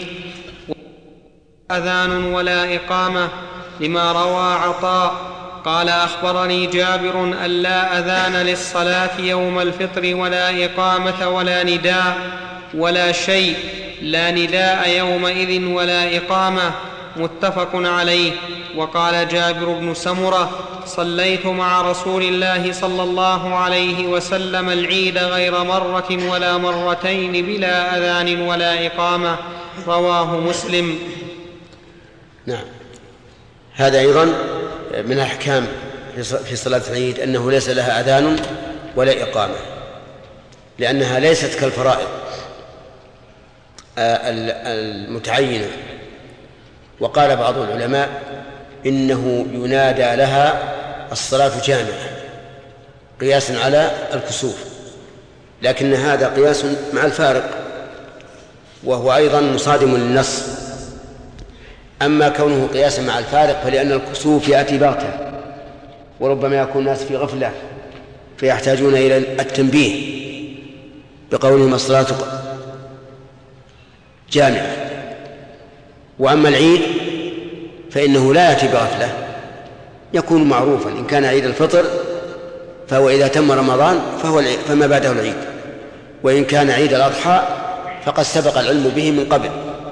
أذان ولا إقامة لما روى عطاء قال أخبرني جابر أن لا أذان للصلاة يوم الفطر ولا إقامة ولا نداء ولا شيء، لا نداء يومئذ ولا إقامة، متفق عليه. وقال جابر بن سمرة صليت مع رسول الله صلى الله عليه وسلم العيد غير مرة ولا مرتين بلا أذان ولا إقامة، رواه مسلم. نعم. هذا أيضا من الأحكام في صلاة العيد أنه ليس لها أذان ولا إقامة، لأنها ليست كالفرائض المتعينة. وقال بعض العلماء إنه ينادى لها الصلاة جامعة قياسا على الكسوف، لكن هذا قياس مع الفارق وهو أيضا مصادم للنص. أما كونه قياسا مع الفارق فلأن الكسوف يأتي بغتة، وربما يكون الناس في غفلة فيحتاجون إلى التنبيه بقولهم الصلاة جامعة. وأما العيد فإنه لا يأتي بغفلة، يكون معروفا. إن كان عيد الفطر فهو إذا تم رمضان فما بعده العيد، وإن كان عيد الأضحى فقد سبق العلم به من قبل.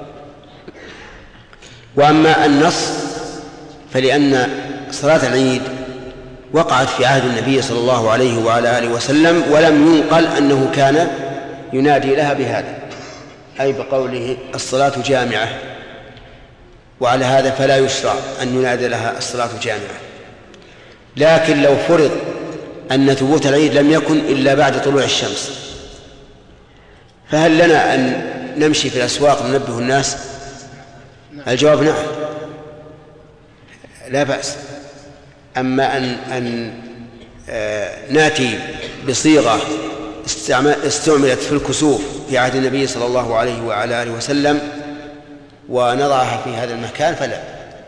وأما النص فلأن صلاة العيد وقعت في عهد النبي صلى الله عليه وعلى آله وسلم، ولم ينقل أنه كان ينادي لها بهذا، أي بقوله الصلاة جامعة. وعلى هذا فلا يشرع أن ينادي لها الصلاة جامعة. لكن لو فرض أن ثبوت العيد لم يكن إلا بعد طلوع الشمس، فهل لنا أن نمشي في الأسواق ننبه الناس؟ الجواب نعم، لا بأس. أما أن ناتي بصيغة استعملت في الكسوف في عهد النبي صلى الله عليه وعلى آله وسلم ونضعها في هذا المكان فلا.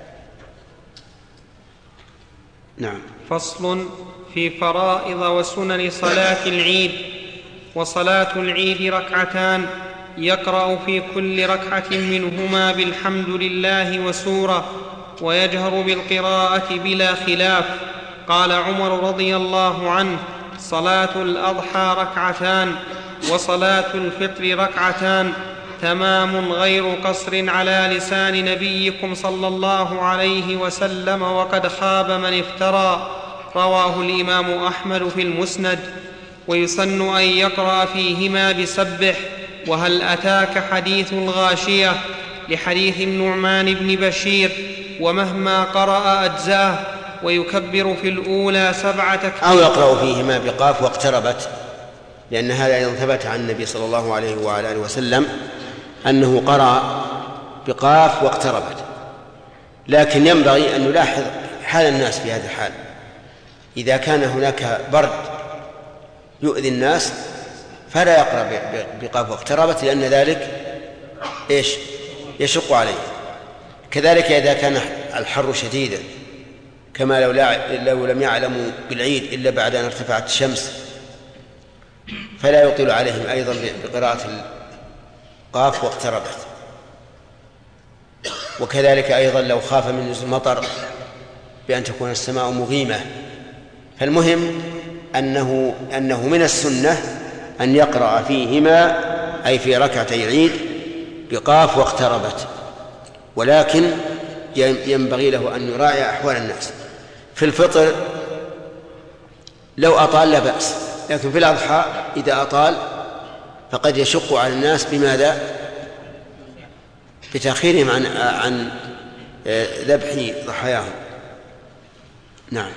نعم. فصل في فرائض وسنن صلاة العيد. وصلاة العيد ركعتان، يقرأ في كل ركعة منهما بالحمد لله وسورة، ويجهر بالقراءة بلا خلاف. قال عمر رضي الله عنه: صلاة الأضحى ركعتان، وصلاة الفطر ركعتان، تمام غير قصر على لسان نبيكم صلى الله عليه وسلم، وقد خاب من افترى. رواه الإمام أحمد في المسند. ويسن أن يقرأ فيهما بسبح وهل أتاك حديث الغاشية، لحديث النعمان بن بشير، ومهما قرأ أجزاه. ويكبر في الأولى 7 تكبيرات، أو يقرأ فيهما بقاف واقتربت، لأن هذا أيضا ثبت عن النبي صلى الله عليه وعلى آله وسلم أنه قرأ بقاف واقتربت. لكن ينبغي أن نلاحظ حال الناس في هذا الحال. إذا كان هناك برد يؤذي الناس فلا يقرأ بقاف واقتربت، لأن ذلك يشق عليه. كذلك إذا كان الحر شديدا، كما لو لم يعلموا بالعيد إلا بعد أن ارتفعت الشمس، فلا يطيل عليهم أيضا بقراءة القاف واقتربت. وكذلك أيضا لو خاف من نزول المطر بأن تكون السماء مغيمة. فالمهم أنه من السنة أن يقرأ فيهما، أي في ركعتي العيد، بقاف واقتربت، ولكن ينبغي له أن يراعي أحوال الناس. في الفطر لو أطال لا بأس، لكن في الأضحى إذا أطال فقد يشق على الناس. بماذا؟ بتأخيرهم عن ذبح ضحاياهم. نعم.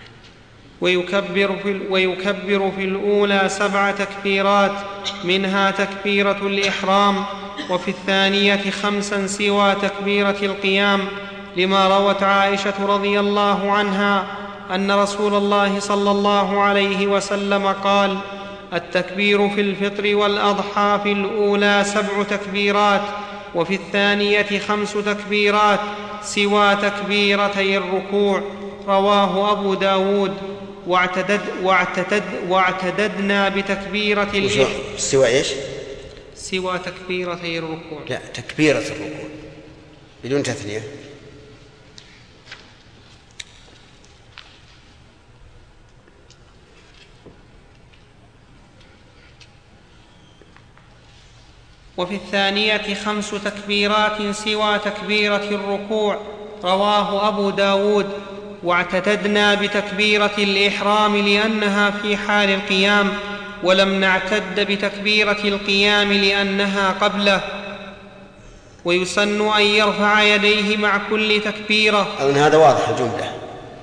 ويكبر في الأولى 7 تكبيرات، منها تكبيرة الإحرام، وفي الثانية 5 سوى تكبيرة القيام، لما روت عائشة رضي الله عنها أن رسول الله صلى الله عليه وسلم قال: التكبير في الفطر والأضحى في الأولى 7 تكبيرات، وفي الثانية 5 تكبيرات سوى تكبيرتي الركوع. رواه أبو داود. واعتددنا بتكبيرة سوى إيش؟ سوى تكبيرتي الركوع. لا، تكبيرة الركوع بدون تثنية. وفي الثانية 5 تكبيرات سوى تكبيرة الركوع، رواه أبو داود. واعتددنا بتكبيرة الإحرام لأنها في حال القيام، ولم نعتد بتكبيرة القيام لأنها قبله. ويسن أن يرفع يديه مع كل تكبيرة. أظن هذا واضح الجملة.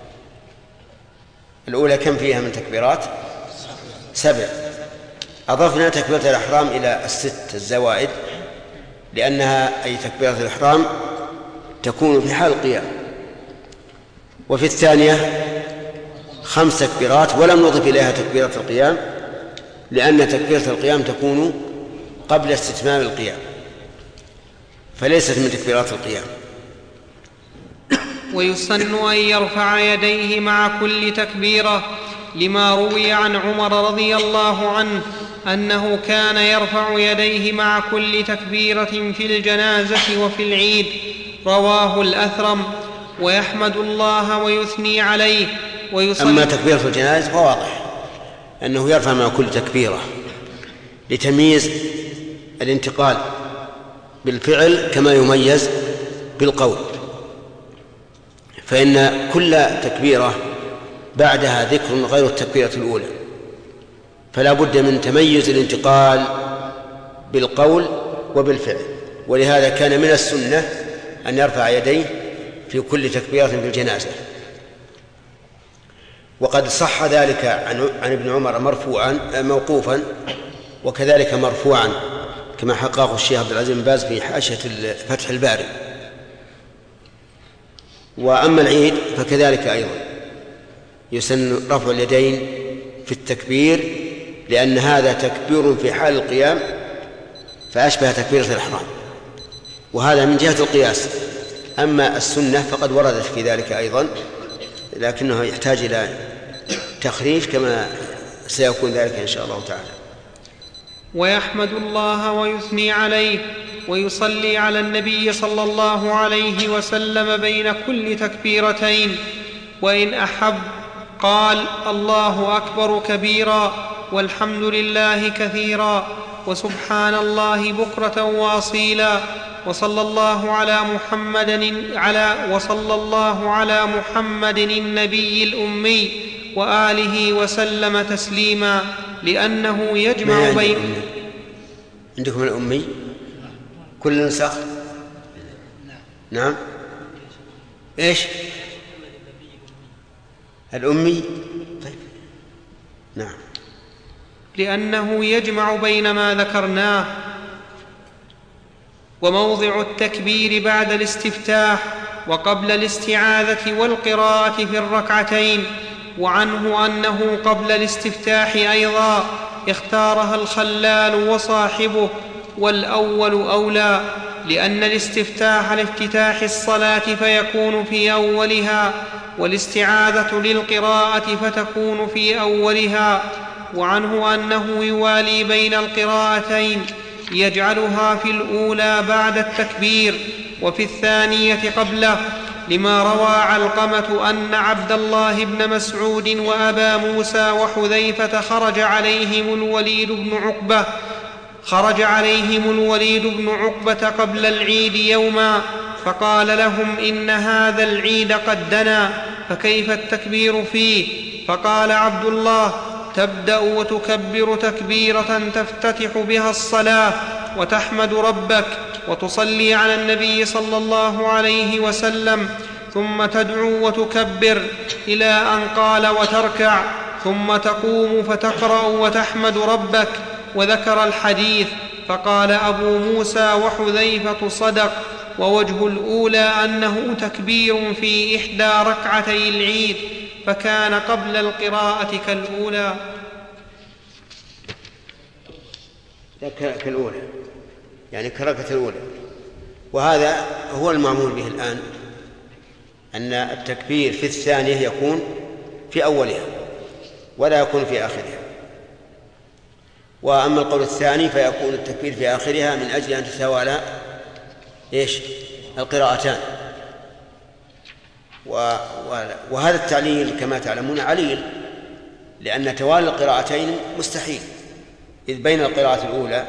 الأولى كم فيها من تكبيرات؟ 7. أضفنا تكبيرة الإحرام إلى 6 الزوائد لأنها أي تكبيرة الإحرام تكون في حال القيام. وفي الثانية 5 تكبيرات ولم نضف إليها تكبيرة القيام لأن تكبيرة القيام تكون قبل استتمام القيام فليست من تكبيرات القيام. ويسن أن يرفع يديه مع كل تكبيرة لما روي عن عمر رضي الله عنه أنه كان يرفع يديه مع كل تكبيرة في الجنازة وفي العيد، رواه الأثرم. ويحمد الله ويثني عليه ويصلي. أما تكبيرة الجنازة فواضح أنه يرفع مع كل تكبيرة لتمييز الانتقال بالفعل كما يميز بالقول، فإن كل تكبيرة بعدها ذكر غير التكبيرة الأولى، فلا بد من تميز الانتقال بالقول وبالفعل. ولهذا كان من السنة أن يرفع يديه في كل تكبيرة في الجنازة. وقد صح ذلك عن ابن عمر مرفوعا موقوفا، وكذلك مرفوعا كما حققه الشيخ عبد العزيز بن باز في حاشية فتح الباري. وأما العيد فكذلك أيضا يسن رفع اليدين في التكبير لأن هذا تكبير في حال القيام فأشبه تكبيرة الإحرام، وهذا من جهة القياس. أما السنة فقد وردت في ذلك أيضا لكنه يحتاج إلى تخريج كما سيكون ذلك إن شاء الله تعالى. ويحمد الله ويثني عليه ويصلي على النبي صلى الله عليه وسلم بين كل تكبيرتين. وإن أحب قال الله أكبر كبيرا والحمد لله كثيرا وسبحان الله بكرة وأصيلا وصلى الله على محمد النبي الأمي وآله وسلم تسليما لأنه يجمع بين. عندكم الأمي كل نسخ؟ نعم. إيش الأمي؟ طيب نعم. لأنه يجمع بين ما ذكرناه. وموضع التكبير بعد الاستفتاح وقبل الاستعاذة والقراءة في الركعتين. وعنه أنه قبل الاستفتاح أيضا اختارها الخلال وصاحبه، والأول أولى، لأن الاستفتاح لافتتاح الصلاة فيكون في أولها، والاستعاذة للقراءة فتكون في أولها. وعنه أنه يوالي بين القراءتين يجعلها في الأولى بعد التكبير وفي الثانية قبله، لما روى علقمة أن عبد الله بن مسعود وأبا موسى وحذيفة خرج عليهم الوليد بن عقبة قبل العيد يوما فقال لهم إن هذا العيد قد دنا فكيف التكبير فيه؟ فقال عبد الله تبدأ وتكبر تكبيرة تفتتح بها الصلاة وتحمد ربك وتصلي على النبي صلى الله عليه وسلم ثم تدعو وتكبر إلى أن قال وتركع ثم تقوم فتقرأ وتحمد ربك، وذكر الحديث. فقال أبو موسى وحذيفة صدق، ووجه الأولى أنه تكبير في إحدى ركعتي العيد فكان قبل القراءة كالأولى. كالأولى يعني كركعة الأولى. وهذا هو المعمول به الآن، أن التكبير في الثانية يكون في أولها ولا يكون في آخرها. وأما القول الثاني فيكون التكبير في آخرها من أجل أن تتوالى القراءتان. وهذا التعليل كما تعلمون عليل، لأن توالي القراءتين مستحيل، إذ بين القراءة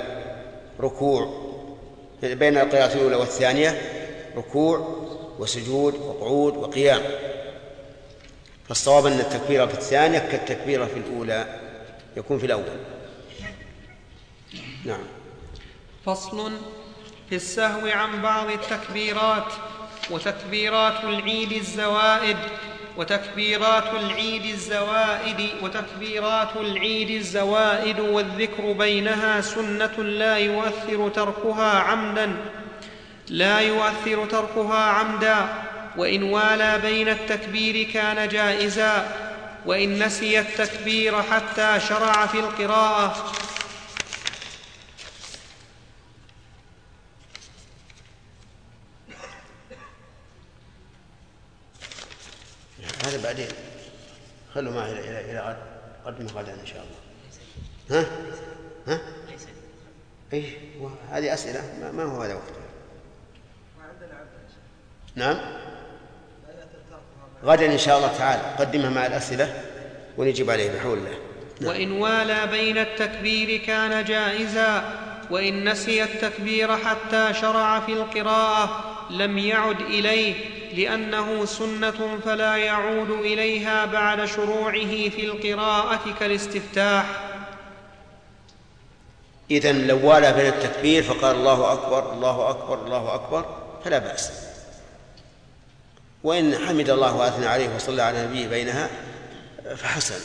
الأولى والثانية ركوع وسجود وقعود وقيام. فالصواب أن التكبير في الثانية كالتكبير في الأولى، يكون في الأول. نعم. فصل في السهو عن بعض التكبيرات. وتكبيرات العيد الزوائد والذكر بينها سنة لا يؤثر تركها عمدا، وإن والى بين التكبير كان جائزا، وإن نسي التكبير حتى شرع في القراءة. هذا بعدين خلوا معي إلى غد، قدم غدا إن شاء الله. ها؟ إيه، هذه أسئلة ما هو هذا وقتها. نعم، غدا إن شاء الله تعالى قدمها مع الأسئلة ونجيب عليه بحول الله. نعم. وإن والى بين التكبير كان جائزا، وإن نسي التكبير حتى شرع في القراءة لم يعد إليه، لأنه سنة فلا يعود إليها بعد شروعه في القراءة كالاستفتاح. إذن لو والى بين التكبير فقال الله أكبر الله أكبر الله أكبر فلا بأس، وإن حمد الله وأثنى عليه وصلى على نبيه بينها فحسن.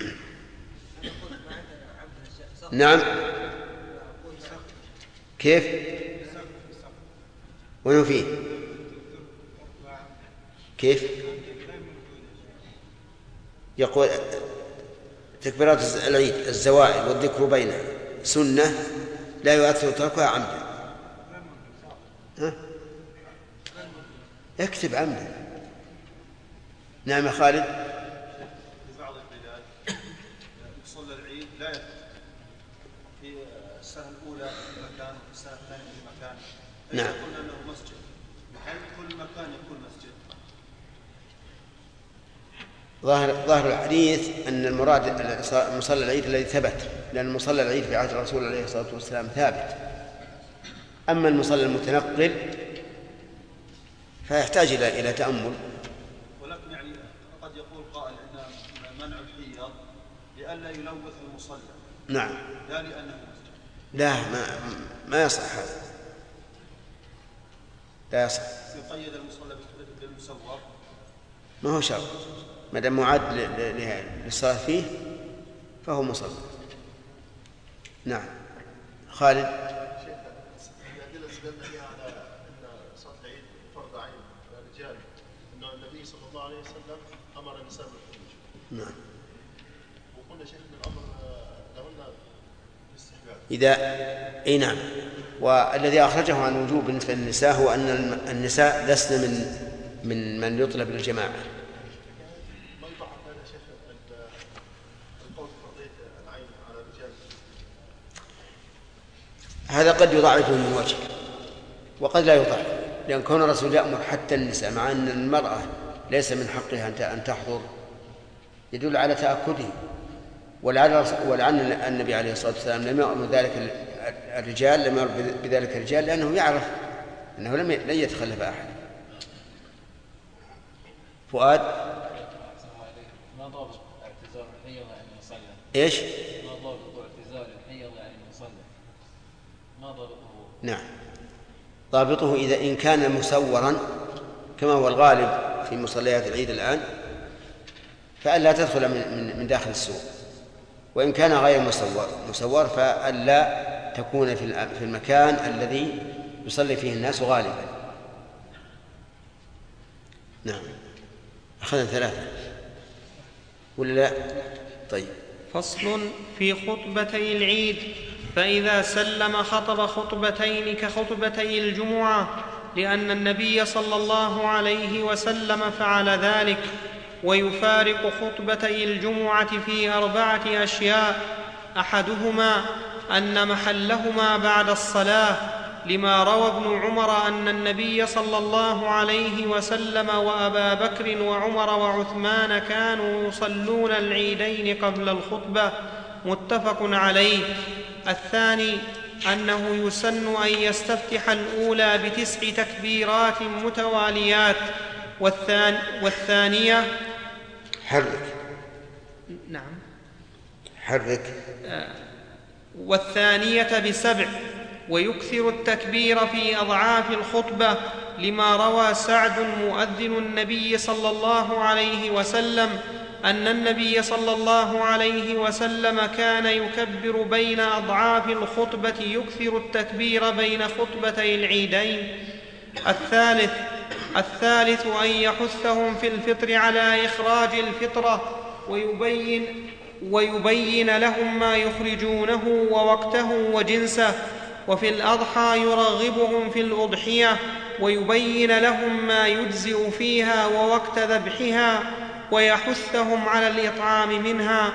نعم. كيف؟ وين فيه؟ كيف؟ يقول تكبيرات العيد الزوائد والذكر بينها سنة لا يؤثر تركها عمدا. اكتب عمدا. نعم يا خالد. في بعض البلاد مصلى العيد لا يثبت في السنة الأولى في مكان وفي السنة الثانية في مكان. نعم. يقول أنه مسجد، هل كل مكان يكون مسجد؟ ظاهر الحديث أن المراد مصلى العيد الذي ثبت، لأن مصلى العيد في عهد الرسول عليه الصلاة والسلام ثابت. أما المصلى المتنقل فيحتاج إلى تأمل. ولكن يعني قد يقول قائل أن منع الحيض لئلا يلوث المصلى. نعم. لا لأنه مسجد. لا، ما يصح هذا، لا يصح. يقيد المصلى بالمسور؟ ما هو شرط، ما دام معد للصلاة فيه فهو مصلى. نعم. خالد. الأدلة استدلنا فيها على أن صلاة العيد فرض عين على الرجال، أن النبي صلى الله عليه وسلم أمر النساء بالخروج. نعم. وقلنا شيخ من الأمر لهن بالاستحباب. أي نعم. والذي أخرجه عن وجوب بالنسبة للنساء هو أن النساء لسن من يطلب للجماعة. ما يضعف هذا شيخ القول بفرضية العين على الرجال؟ هذا قد يضاعفه من وجه وقد لا يضاعف، لأن كون الرسول يأمر حتى النساء مع أن المرأة ليس من حقها أن تحضر يدل على تأكده. ولعل النبي عليه الصلاة والسلام لم يأمر ذلك الرجال، لم يأمر بذلك الرجال لأنه يعرف أنه لن يتخلف أحد. فؤاد. ما ضابط اعتزال الحيض يعني يصلي؟ إيش؟ ما ضابط اعتزال الحيض يعني يصلي؟ ما ضابطه؟ نعم، ضابطه إن كان مسورا كما هو الغالب في مصليات العيد الآن فألا تدخل من داخل السوق، وإن كان غير مسور فألا تكون في المكان الذي يصلي فيه الناس غالبا. نعم. أخذنا 3 ولا لا؟ طيب. فصل في خطبتي العيد. فإذا سلم خطب خطبتين كخطبتي الجمعة، لأن النبي صلى الله عليه وسلم فعل ذلك. ويفارق خطبتي الجمعة في 4 أشياء: أحدهما أن محلهما بعد الصلاة، لما روى ابن عمر أن النبي صلى الله عليه وسلم وأبا بكر وعمر وعثمان كانوا يصلون العيدين قبل الخطبة، متفق عليه. الثاني أنه يسن أن يستفتح الأولى ب9 تكبيرات متواليات، والثانية والثانية ب7، ويكثر التكبير في أضعاف الخطبة، لما روى سعد مؤذن النبي صلى الله عليه وسلم أن النبي صلى الله عليه وسلم كان يكبر بين أضعاف الخطبة، يكثر التكبير بين خطبتي العيدين. الثالث أن يحثهم في الفطر على إخراج الفطرة، ويبين لهم ما يخرجونه ووقته وجنسه. وفي الأضحى يرغبهم في الأضحية، ويبين لهم ما يجزئ فيها ووقت ذبحها، ويحثهم على الإطعام منها،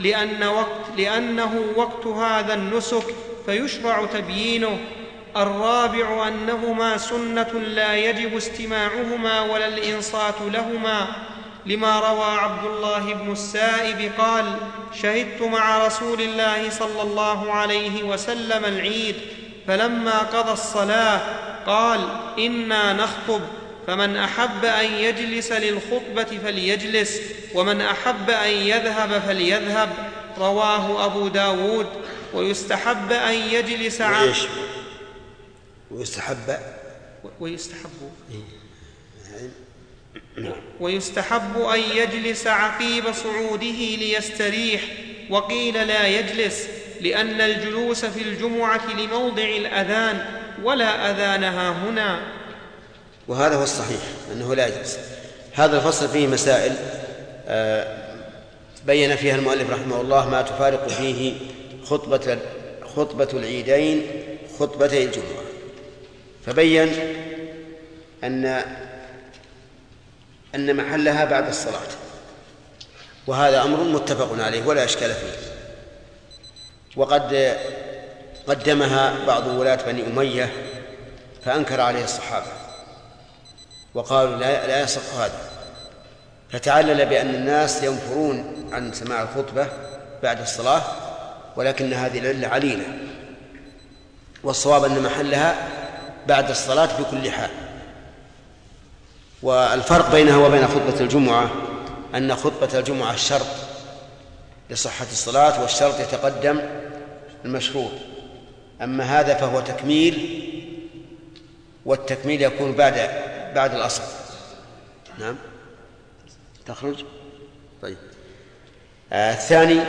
لأنه وقت هذا النسك فيشرع تبيينه. الرابع أنهما سنة لا يجب استماعهما ولا الإنصات لهما، لما روى عبد الله بن السائب قال: شهدت مع رسول الله صلى الله عليه وسلم العيد، فلما قضى الصلاة قال: إنا نخطب، فمن أحب أن يجلس للخطبة فليجلس، ومن أحب أن يذهب فليذهب. رواه أبو داود. ويستحب أن يجلس ويستحب أن يجلس عقيب صعوده ليستريح، وقيل لا يجلس، لأن الجلوس في الجمعة لموضع الأذان، ولا أذانها هنا. وهذا هو الصحيح أنه لا يجلس. هذا الفصل فيه مسائل بين فيها المؤلف رحمه الله ما تفارق فيه خطبة العيدين خطبتي الجمعة، فبين أن محلها بعد الصلاة، وهذا أمر متفق عليه ولا إشكال فيه. وقد قدمها بعض ولاة بني أمية فأنكر عليه الصحابة وقالوا لا يصح هذا، فتعلل بأن الناس ينفرون عن سماع الخطبة بعد الصلاة، ولكن هذه العلة عليلة، والصواب أن محلها بعد الصلاة بكل حال. والفرق بينها وبين خطبة الجمعة أن خطبة الجمعة شرط لصحة الصلاة، والشرط يتقدم المشروط، أما هذا فهو تكميل، والتكميل يكون بعد الأصل. نعم تخرج. طيب. الثاني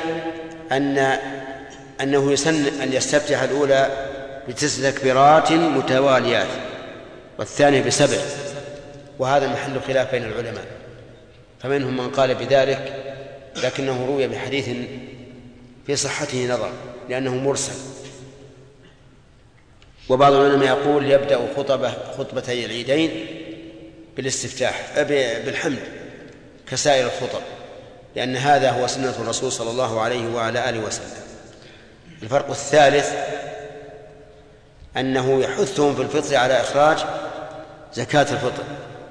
أنه يسن أن يستفتح الأولى ب9 تكبيرات متواليات، والثانية ب7، وهذا محل خلاف بين العلماء، فمنهم من قال بذلك، لكنه روي بحديث في صحته نظر لأنه مرسل. وبعض العلماء يقول يبدأ خطبتي العيدين بالاستفتاح بالحمد كسائر الخطب، لأن هذا هو سنة الرسول صلى الله عليه وعلى آله وسلم. الفرق الثالث أنه يحثهم في الفطر على إخراج زكاة الفطر،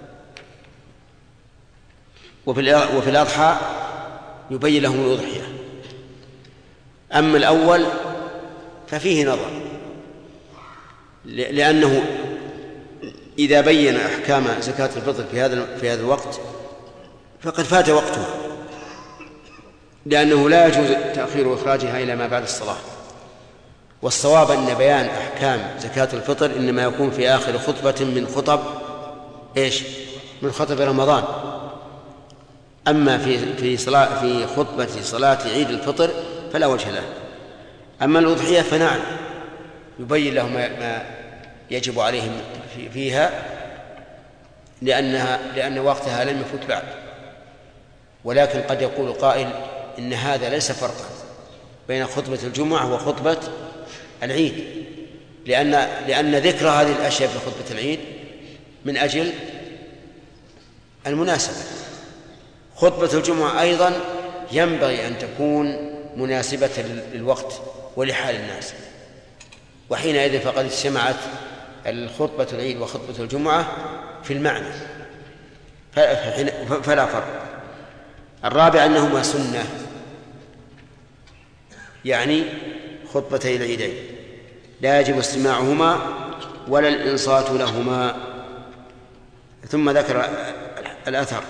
وفي الأضحى يبين لهم الأضحية. أما الأول ففيه نظر، لأنه إذا بين أحكام زكاة الفطر في هذا الوقت فقد فات وقتها، لأنه لا يجوز تأخير إخراجها إلى ما بعد الصلاة. والصواب أن بيان أحكام زكاة الفطر إنما يكون في آخر خطبة من خطب رمضان. أما في خطبة صلاة عيد الفطر فلا وجه له. أما الأضحية فنعم يبين لهم ما يجب عليهم فيها، لأن وقتها لم يفوت بعد. ولكن قد يقول قائل إن هذا ليس فرقا بين خطبة الجمعة وخطبة العيد، لأن ذكر هذه الأشياء في خطبة العيد من أجل المناسبة. خطبة الجمعة أيضا ينبغي أن تكون مناسبة للوقت ولحال الناس، وحينئذ فقد اجتمعت الخطبة العيد وخطبة الجمعة في المعنى فلا فرق. الرابع أنهما سنة، يعني خطبتي العيدين لا يجب استماعهما ولا الإنصات لهما. ثم ذكر الأثر.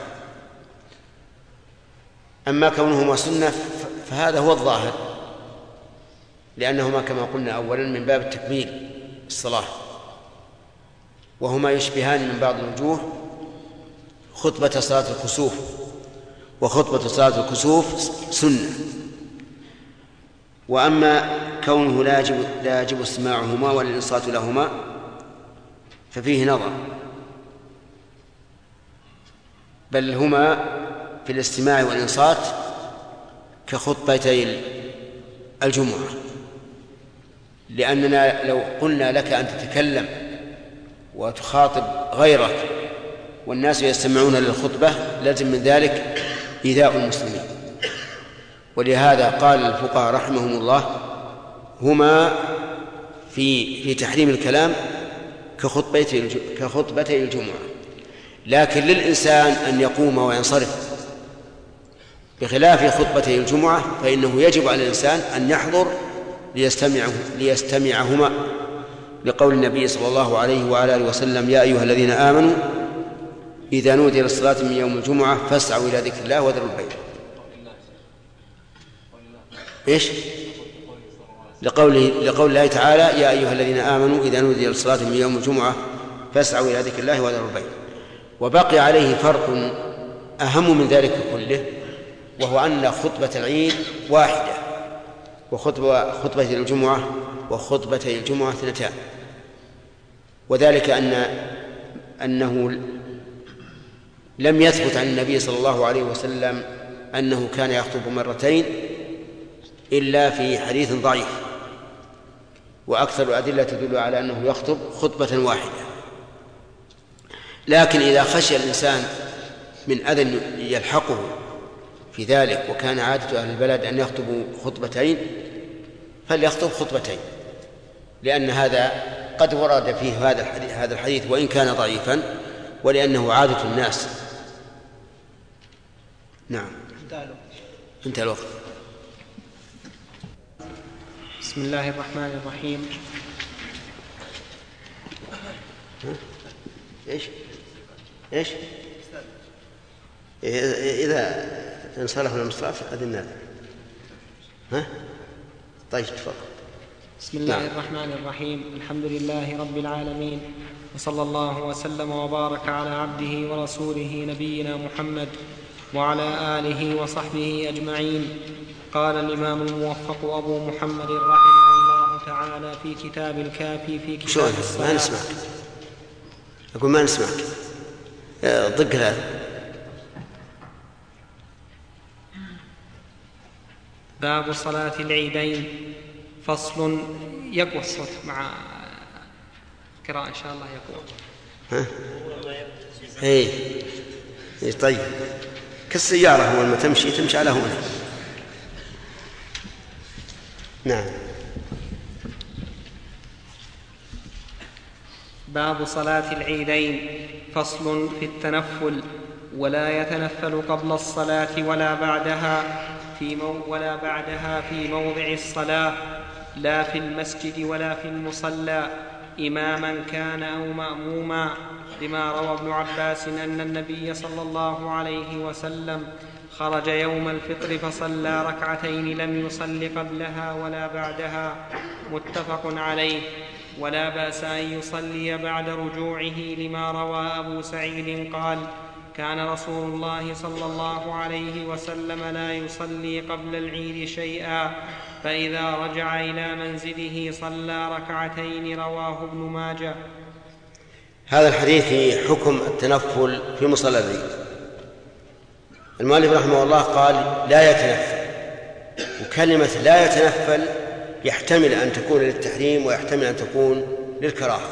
أما كونهما سنة فهذا هو الظاهر، لأنهما كما قلنا أولا من باب التكميل الصلاة، وهما يشبهان من بعض الوجوه خطبة صلاة الكسوف، وخطبة صلاة الكسوف سنة. وأما كونه لا يجب استماعهما ولا الإنصات لهما ففيه نظر، بل هما في الاستماع والإنصات كخطبتي الجمعة، لأننا لو قلنا لك أن تتكلم وتخاطب غيرك والناس يستمعون للخطبة لازم من ذلك إيذاء المسلمين. ولهذا قال الفقهاء رحمهم الله هما في تحريم الكلام كخطبتي الجمعة، لكن للإنسان أن يقوم وينصرف، بخلاف خطبتي الجمعة فإنه يجب على الإنسان أن يحضر ليستمعهما، لقول النبي صلى الله عليه وعلى آله وسلم: يا أيها الذين آمنوا إذا نودي للصلاة من يوم الجمعة فاسعوا إلى ذكر الله وذروا البيع. إيش؟ لقول الله تعالى: يا أيها الذين آمنوا إذا نودي للصلاة من يوم الجمعة فاسعوا إلى ذكر الله وذروا البيع. وبقي عليه فرق أهم من ذلك كله، وهو أن خطبة العيد واحدة، وخطبة الجمعة وخطبتي الجمعة اثنتان، وذلك أنه لم يثبت عن النبي صلى الله عليه وسلم أنه كان يخطب مرتين إلا في حديث ضعيف، وأكثر الأدلة تدل على أنه يخطب خطبة واحدة. لكن إذا خشي الإنسان من أذى يلحقه في ذلك وكان عادة أهل البلد أن يخطبوا خطبتين فليخطب خطبتين، لأن هذا قد ورد فيه هذا الحديث وإن كان ضعيفا، ولأنه عادة الناس. نعم، انتهى الوقت. بسم الله الرحمن الرحيم. إيش إذا انصرف المصراف أذنا له. طيب تفضل. بسم الله الرحمن الرحيم. الحمد لله رب العالمين، وصلى الله وسلم وبارك على عبده ورسوله نبينا محمد وعلى آله وصحبه أجمعين. قال الإمام الموفق أبو محمد رحمه الله تعالى في كتاب الكافي في كتاب الصلاة. ما نسمعك، أقول ما نسمعك، ضق هذا. باب صلاة العيدين. فصل. يقوى الصوت مع قراءة إن شاء الله يقوى. إيه طيب، كالسيارة هو لما تمشي على هنا. نعم. باب صلاة العيدين. فصل في التنفل. ولا يتنفل قبل الصلاة ولا بعدها في موضع الصلاة، لا في المسجد ولا في المصلى، إماما كان أو مأموما، لما روى ابن عباس أن النبي صلى الله عليه وسلم خرج يوم الفطر فصلى ركعتين لم يصل قبلها ولا بعدها، متفق عليه. ولا بأس أن يصلي بعد رجوعه، لما روى أبو سعيد قال: كان رسول الله صلى الله عليه وسلم لا يصلي قبل العيد شيئا، فإذا رجع إلى منزله صلى ركعتين. رواه ابن ماجه. هذا الحديث في حكم التنفل في مصلى العيد. المؤلف رحمه الله قال لا يتنفل، وكلمة لا يتنفل يحتمل أن تكون للتحريم ويحتمل أن تكون للكراهة،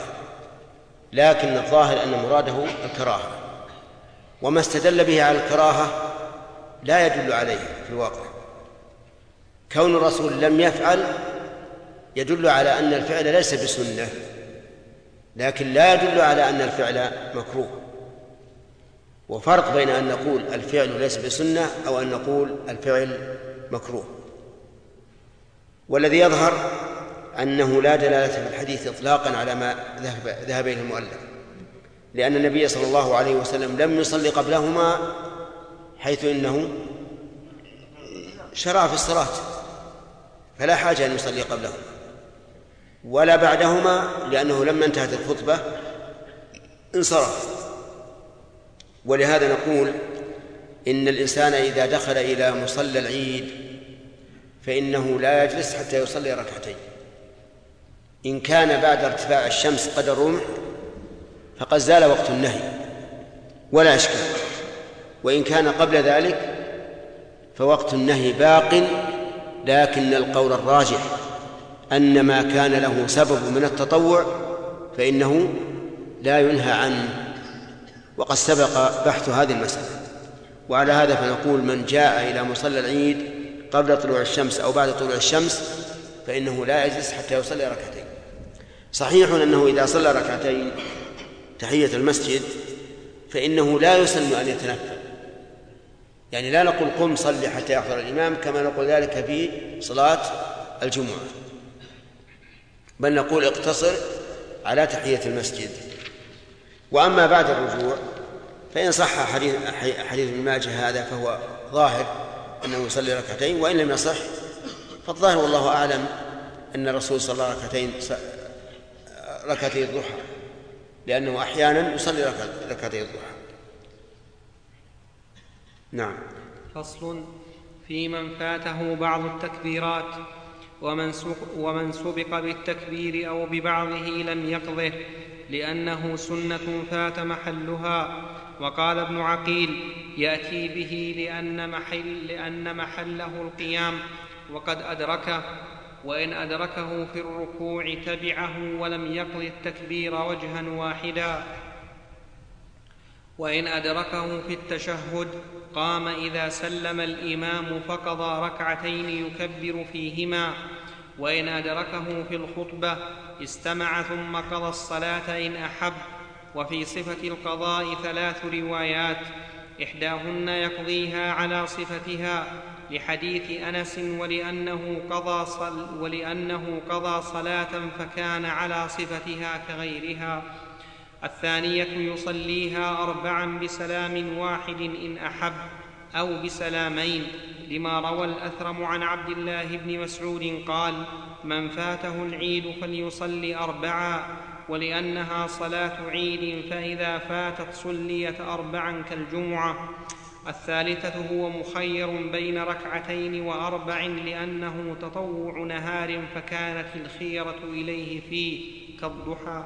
لكن الظاهر أن مراده الكراهة. وما استدل به على الكراهة لا يدل عليه في الواقع. كون الرسول لم يفعل يدل على أن الفعل ليس بسنة، لكن لا يدل على أن الفعل مكروه. وفرق بين أن نقول الفعل ليس بسنة أو أن نقول الفعل مكروه. والذي يظهر أنه لا دلالة في الحديث إطلاقا على ما ذهب إليه المؤلف، لأن النبي صلى الله عليه وسلم لم يصلي قبلهما، حيث إنه شرع في الصلاة فلا حاجة أن يصلي قبلهما، ولا بعدهما لأنه لما انتهت الخطبة انصرف. ولهذا نقول إن الإنسان إذا دخل إلى مصلى العيد فإنه لا يجلس حتى يصلي ركعتين. إن كان بعد ارتفاع الشمس قدر الرمح فقد زال وقت النهي ولا إشكال، وإن كان قبل ذلك فوقت النهي باق، لكن القول الراجح أن ما كان له سبب من التطوع فإنه لا ينهى عنه، وقد سبق بحث هذه المسألة. وعلى هذا فنقول من جاء إلى مصلى العيد قبل طلوع الشمس أو بعد طلوع الشمس فإنه لا يجلس حتى يصلي ركعتين. صحيح أنه إذا صلى ركعتين تحية المسجد فإنه لا يسن أن يتنفل، يعني لا نقول قم صلي حتى يحضر الإمام كما نقول ذلك في صلاة الجمعة، بل نقول اقتصر على تحية المسجد. وأما بعد الرجوع فإن صح حديث ابن ماجه هذا فهو ظاهر أنه يصلي ركعتين، وإن لم يصح فالظاهر والله أعلم أن الرسول صلى ركعتي الضحى، لأنه أحيانا يصلي ركعتي الضحى. نعم. فصل في من فاته بعض التكبيرات ومن سبق بالتكبير أو ببعضه لم يقضه لأنه سنة فات محلها. وقال ابن عقيل يأتي به لأن محله القيام وقد أدركه، وإن أدركه في الركوع تبعه ولم يقض التكبير وجها واحدا، وإن أدركه في التشهد قام إذا سلم الإمام فقضى ركعتين يكبر فيهما، وإن أدركه في الخطبة استمع ثم قضى الصلاة إن أحب. وفي صفة القضاء 3 روايات، إحداهن يقضيها على صفتها لحديث أنس ولأنه قضى صلاة فكان على صفتها كغيرها. الثانية يصليها 4 بسلام واحد إن أحب أو بسلامين، لما روى الأثرم عن عبد الله بن مسعود قال: من فاته العيد فليصلي 4، ولأنها صلاة عيد فإذا فاتت صليت 4 كالجمعة. الثالثة هو مخير بين 2 و4 لأنه تطوع نهار فكانت الخيرة إليه فيه كالضحى.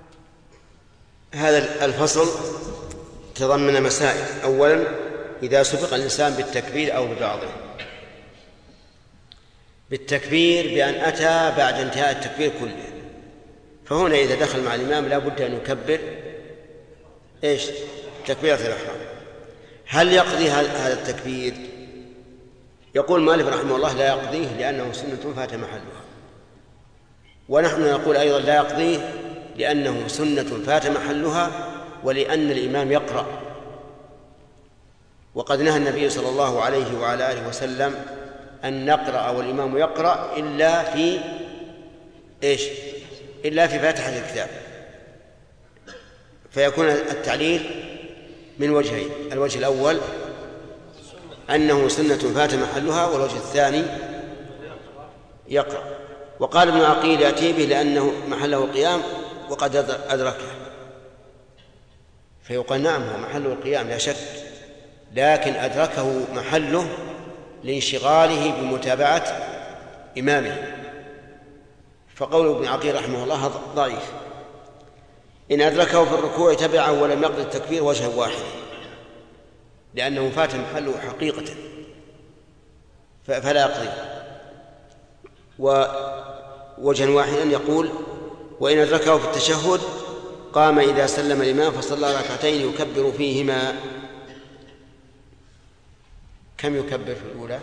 هذا الفصل تضمن مسائل. أولا، إذا سبق الإنسان بالتكبير أو ببعضه، بالتكبير بأن أتى بعد انتهاء التكبير كله، فهنا إذا دخل مع الإمام لا بد أن يكبر تكبيرة الإحرام. هل يقضي هذا التكبير؟ يقول مالك رحمه الله لا يقضيه لأنه سنة فات محلها، ونحن نقول أيضا لا يقضيه لأنه سنة فات محلها، ولأن الإمام يقرأ، وقد نهى النبي صلى الله عليه وعلى آله وسلم أن نقرأ والإمام يقرأ إلا في فاتحة الكتاب. فيكون التعليل من وجهين: الوجه الأول أنه سنة فات محلها، والوجه الثاني يقرأ. وقال ابن عقيل يأتي به لأنه محله القيام وقد أدركه، فيقال نعم هو محله القيام لا شك، لكن أدركه محله لانشغاله بمتابعة إمامه، فقول ابن عقيل رحمه الله ضعيف. إن أدركه في الركوع تبعه ولم يقضي التكبير وجها واحد لأنه فات محله حقيقة فلا يقضي. ووجها واحدا يقول: وإن أدركه في التشهد قام إذا سلم الإمام فصلى 2 يكبر فيهما كم يكبر في الأولى؟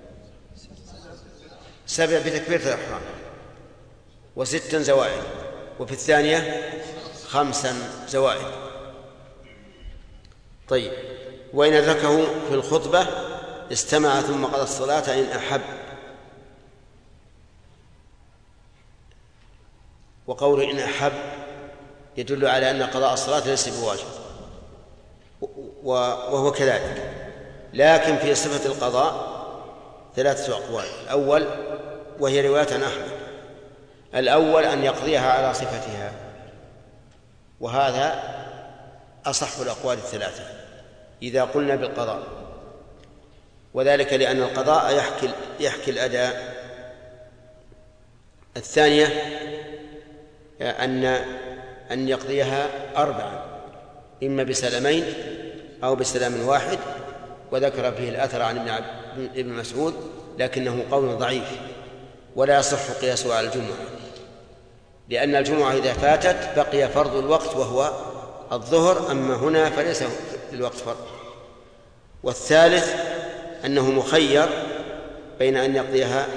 7 بتكبيرة الإحرام، و6 زوائد، وفي الثانية 5 زوائد. طيب، وإن أدركه في الخطبة استمع ثم قضى الصلاة إن أحب. وقوله إن أحب يدل على أن قضاء الصلاة ليس بواجب، وهو كذلك. لكن في صفة القضاء 3 أقوال. الأول، وهي رواية عن أحمد، الأول أن يقضيها على صفتها، وهذا أصح الأقوال 3 إذا قلنا بالقضاء، وذلك لأن القضاء يحكي الأداء. الثانية أن يقضيها 4، إما بسلامين أو بسلام واحد، وذكر فيه الأثر عن ابن مسعود، لكنه قول ضعيف ولا يصح قياسه على الجمعة، لأن الجمعة إذا فاتت بقي فرض الوقت وهو الظهر، أما هنا فليس الوقت فرض. والثالث أنه مخير بين أن يقضيها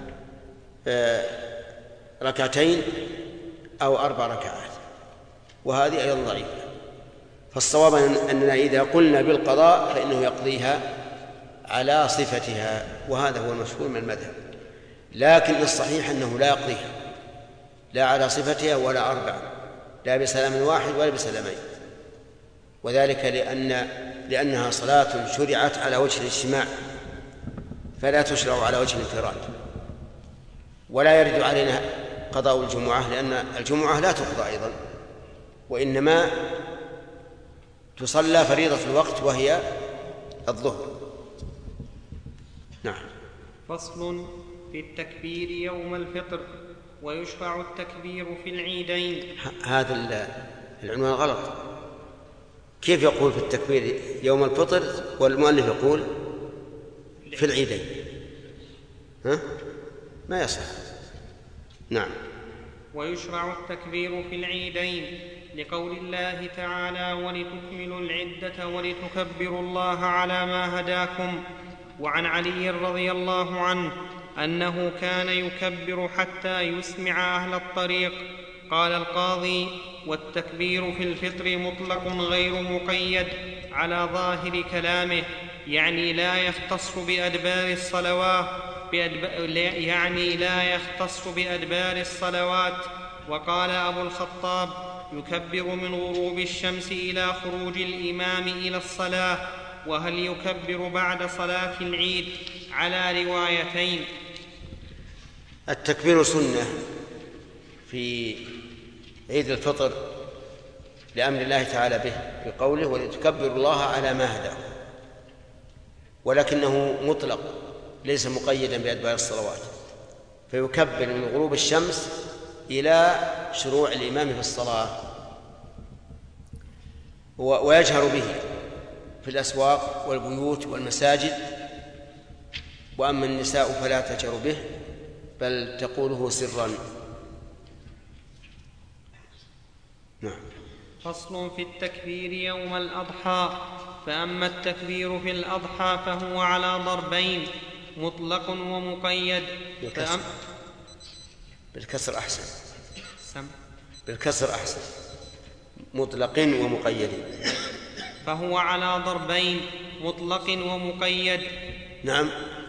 2 أو 4 ركعات، وهذه أيضا ضعيفة. فالصواب أننا إذا قلنا بالقضاء فإنه يقضيها على صفتها، وهذا هو المشهور من المذهب. لكن الصحيح أنه لا يقضيها لا على صفتها ولا 4، لا بسلام واحد ولا بسلامين، وذلك لأنها صلاة شرعت على وجه الاجتماع، فلا تشرع على وجه الانفراد. ولا يرد علينا قضاء الجمعة، لأن الجمعة لا تقضى أيضا، وإنما تصلى فريضة الوقت وهي الظهر. نعم. فصل في التكبير يوم الفطر، ويشرع التكبير في العيدين. هذا العنوان غلط. كيف يقول في التكبير يوم الفطر والمؤلف يقول في العيدين؟ ما يصح. نعم. ويشرع التكبير في العيدين لقول الله تعالى ولتكملوا العدة ولتكبروا الله على ما هداكم. وعن علي رضي الله عنه أنه كان يكبر حتى يسمع أهل الطريق. قال القاضي والتكبير في الفطر مطلق غير مقيد على ظاهر كلامه، يعني لا يختص بأدبار الصلوات. وقال أبو الخطاب يكبر من غروب الشمس إلى خروج الإمام إلى الصلاة. وهل يكبر بعد صلاة العيد؟ على روايتين. التكبير سنة في عيد الفطر لأمر الله تعالى به بقوله ولتكبروا الله على ما هداكم، ولكنه مطلق ليس مقيدا بأدبار الصلوات، فيكبر من غروب الشمس إلى شروع الإمام في الصلاة، ويجهر به في الأسواق والبيوت والمساجد. وأما النساء فلا تجهر به بل تقوله سرا. نعم. فصل في التكبير يوم الأضحى. فأما التكبير في الأضحى فهو على ضربين، مطلق ومقيد. بالكسر أحسن. بالكسر أحسن. مطلق ومقيد. فهو على ضربين، مطلق ومقيد. نعم.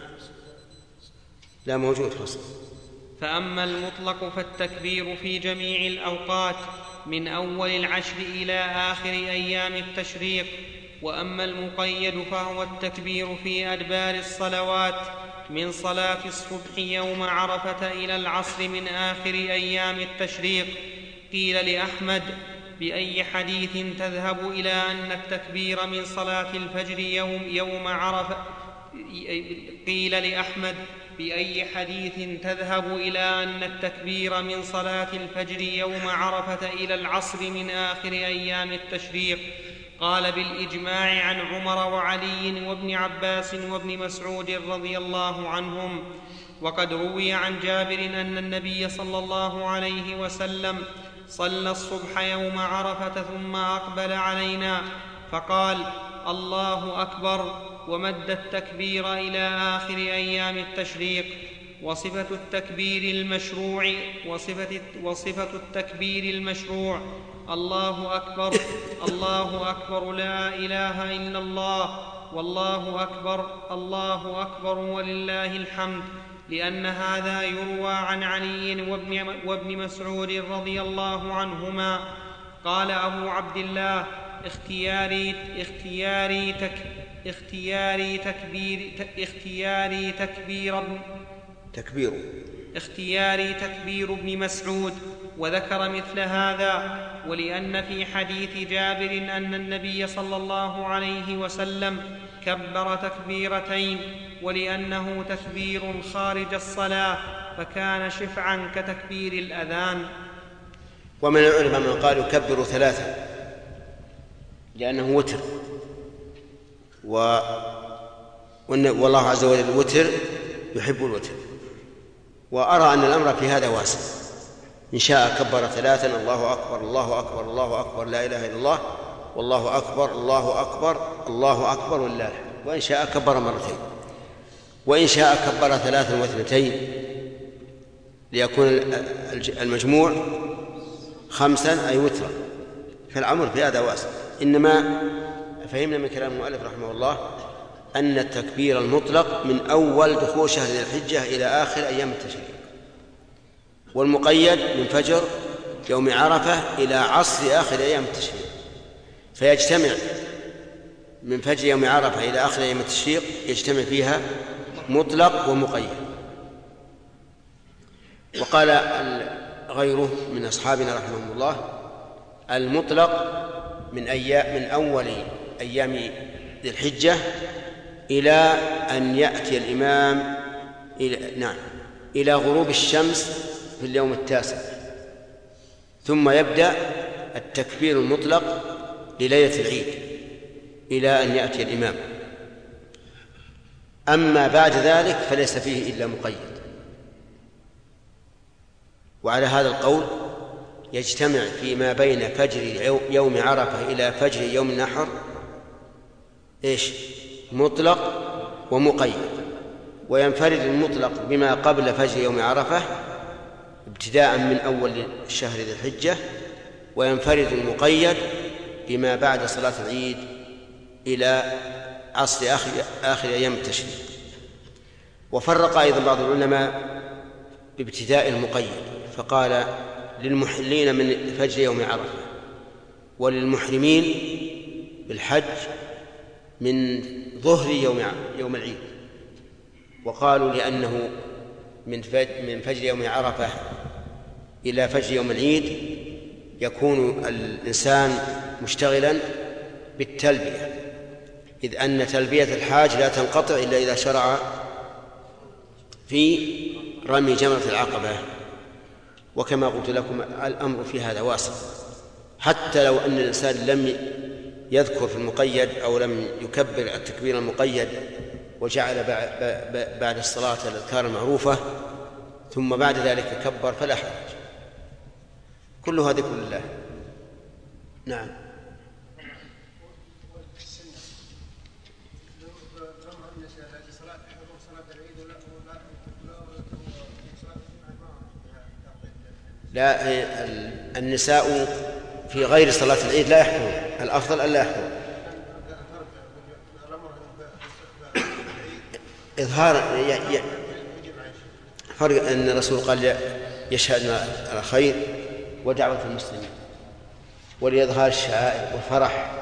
لا موجود فصل. فأما المطلق فالتكبير في جميع الأوقات من أول العشر إلى آخر أيام التشريق. وأما المقيد فهو التكبير في أدبار الصلوات من صلاة الصبح يوم عرفة إلى العصر من آخر أيام التشريق. قيل لأحمد بأي حديث تذهب إلى أن التكبير من صلاة الفجر يوم عرفة؟ قيل لأحمد بأي حديث تذهب إلى أن التكبير من صلاة الفجر يوم عرفة إلى العصر من آخر أيام التشريق؟ قال بالإجماع عن عمر وعلي وابن عباس وابن مسعود رضي الله عنهم. وقد روي عن جابر أن النبي صلى الله عليه وسلم صلى الصبح يوم عرفة ثم أقبل علينا فقال الله أكبر، ومد التكبير إلى آخر أيام التشريق. وصفة التكبير المشروع الله أكبر الله أكبر لا إله إلا الله والله أكبر ولله الحمد، لأن هذا يروى عن علي وابن مسعود رضي الله عنهما. قال أبو عبد الله: اختياري تكبير ابن مسعود، وذكر مثل هذا. ولأن في حديث جابر أن النبي صلى الله عليه وسلم كبر تكبيرتين، ولأنه تكبير خارج الصلاة فكان شفعا كتكبير الأذان. ومن العلماء من قال يكبر 3 لأنه وتر، والله عز وجل الوتر يحب الوتر. وأرى أن الأمر في هذا واسع، إن شاء كبر 3: الله أكبر الله أكبر الله أكبر لا إله إلا الله والله أكبر الله أكبر الله أكبر ولله الحمد. وإن شاء كبر 2 مرتين، وإن شاء كبر 3 و2 ليكون المجموع 5 أي وترا. فالأمر في هذا واسع. إنما فهمنا من كلام المؤلف رحمه الله أن التكبير المطلق من أول دخول شهر ذي الحجة إلى آخر أيام التشريق، والمقيد من فجر يوم عرفة إلى عصر آخر أيام التشريق، فيجتمع من فجر يوم عرفة إلى آخر أيام التشريق يجتمع فيها مطلق ومقيد. وقال غيره من أصحابنا رحمهم الله: المطلق من أول أيام ذي الحجة إلى أن يأتي الإمام إلى غروب الشمس في اليوم 9، ثم يبدأ التكبير المطلق لليلة العيد إلى أن يأتي الإمام. أما بعد ذلك فليس فيه إلا مقيد. وعلى هذا القول يجتمع فيما بين فجر يوم عرفة إلى فجر يوم النحر مطلق ومقيد، وينفرد المطلق بما قبل فجر يوم عرفة ابتداء من أول شهر ذي الحجة، وينفرد المقيد بما بعد صلاة العيد إلى عصر آخر أيام التشريق. وفرق أيضا بعض العلماء بابتداء المقيد، فقال: للمحلين من فجر يوم عرفة، وللمحرمين بالحج من ظهر يوم العيد. وقالوا لأنه من فجر يوم عرفة إلى فجر يوم العيد يكون الإنسان مشتغلا بالتلبية، إذ أن تلبية الحاج لا تنقطع إلا إذا شرع في رمي جمرة العقبة. وكما قلت لكم الأمر في هذا واسع، حتى لو أن الإنسان لم يذكر في المقيد أو لم يكبر التكبير المقيد وجعل بعد الصلاة الأذكار المعروفة ثم بعد ذلك كبر فلا حرج، كل هذا ذكر لله. نعم. لا، النساء في غير صلاة العيد لا يحضرون، الأفضل ألا يحضرون. إظهار فرق أن الرسول قال يشهدنا الخير ودعوة المسلمين، ولإظهار الشعائر والفرح.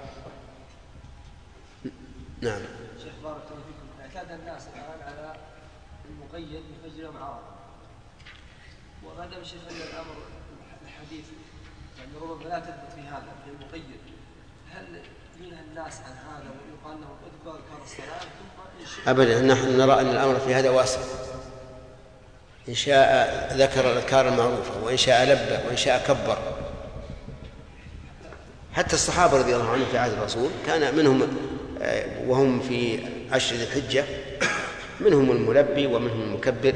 نعم. شيخ بارك الله فيكم، اعتاد الناس الآن على المقيد بفجر يوم عرفة، وما دام الشيخ أن الأمر الحديث يعني ربما لا تثبت في هذا في المقيد، هل ينهى الناس عن هذا ويقال لهم اذكروا أذكار الصلاة ثم أبدا؟ نحن نرى أن الأمر في هذا واسع، إن شاء ذكر الأذكار المعروفة، وإن شاء لبى، وإن شاء كبر. حتى الصحابة رضي الله عنهم في عهد الرسول كان منهم وهم في عشر ذي الحجة منهم الملبي ومنهم المكبر،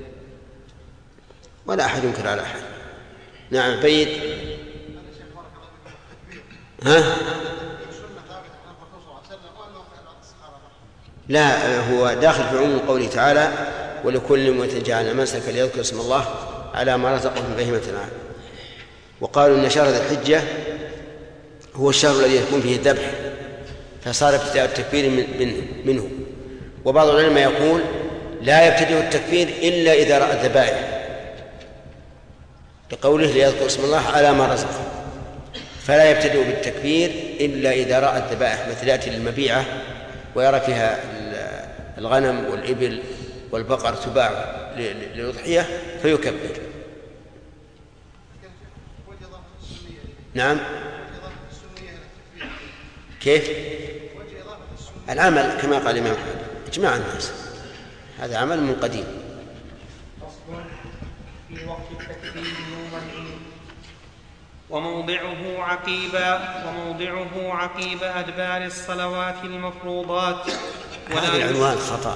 ولا أحد ينكر على أحد. نعم. بيت لا، هو داخل في عموم قوله تعالى ولكل أمة جعلنا منسكا ليذكر اسم الله على ما رزقهم من بهيمة الأنعام. وقالوا إن شهر ذي الحجة هو الشهر الذي يكون فيه الذبح، فصار ابتداء التكبير منه. وبعض العلماء يقول لا يبتدئ التكبير إلا إذا رأى الذبائح، لقوله ليذكر اسم الله على ما رزقهم، فلا يبتدئ بالتكبير إلا إذا رأى الذبائح، مثل يأتي للمبيعة ويرى فيها الغنم والإبل والبقر تباع للأضحية فيكبر. نعم. كيف؟ العمل كما قال الإمام أحمد إجماع الناس، هذا عمل من قديم. في وقت التكبير يوم العيد وموضعه عقيب أدبار الصلوات المفروضات. هذا العنوان خطأ،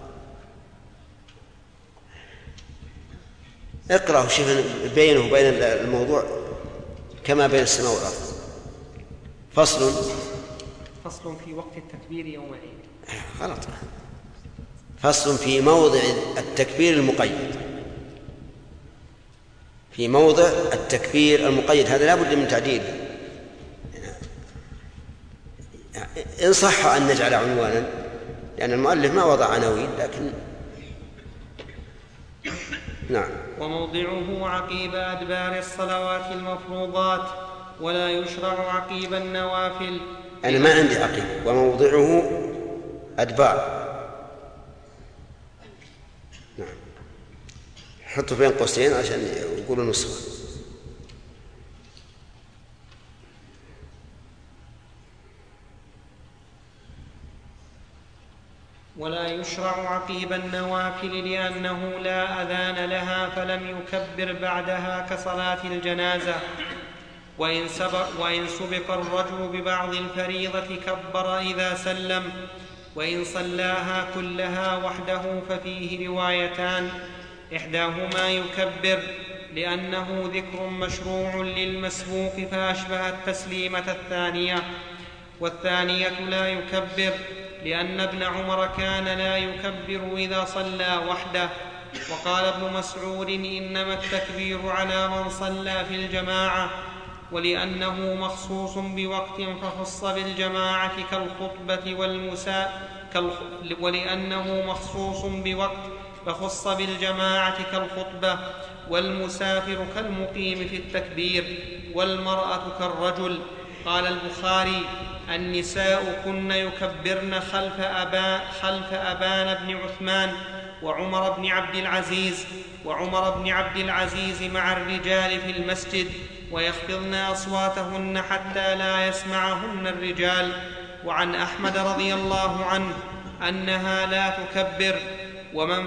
اقرأه شوف بينه وبين الموضوع كما بين السماء والأرض. فصل في وقت التكبير يوم العيد. غلط. فصل في موضع التكبير المقيد، في موضع التكبير المقيد، هذا لا بد من تعديله. إن صح أن نجعل عنوانا، لأن المؤلف ما وضع عناوين، لكن نعم. وموضعه عقيب أدبار الصلوات المفروضات، ولا يشرع عقيب النوافل. أنا ما عندي عقيب، وموضعه أدبار. نعم، حطوا بين قوسين عشان يقولوا نسخة. ولا يشرع عقيب النوافل لأنه لا أذان لها فلم يكبر بعدها كصلاة الجنازة. وإن سبق الرجل ببعض الفريضة كبر إذا سلم، وإن صلاها كلها وحده ففيه روايتان، إحداهما يكبر لأنه ذكر مشروع للمسبوق فأشبه التسليمة الثانية، والثانية لا يكبر لأن ابن عمر كان لا يكبر إذا صلى وحده. وقال ابن مسعود إنما التكبير على من صلى في الجماعة، ولأنه مخصوص بوقت فخص بالجماعة كالخطبة ولأنه مخصوص بوقت فخص بالجماعة كالخطبة، والمسافر كالمقيم في التكبير، والمرأة كالرجل. قال البخاري: النساء كن يكبرن خلف أبان بن عثمان وعمر بن عبد العزيز مع الرجال في المسجد، ويخفضن أصواتهن حتى لا يسمعهن الرجال. وعن أحمد رضي الله عنه أنها لا تكبر، ومن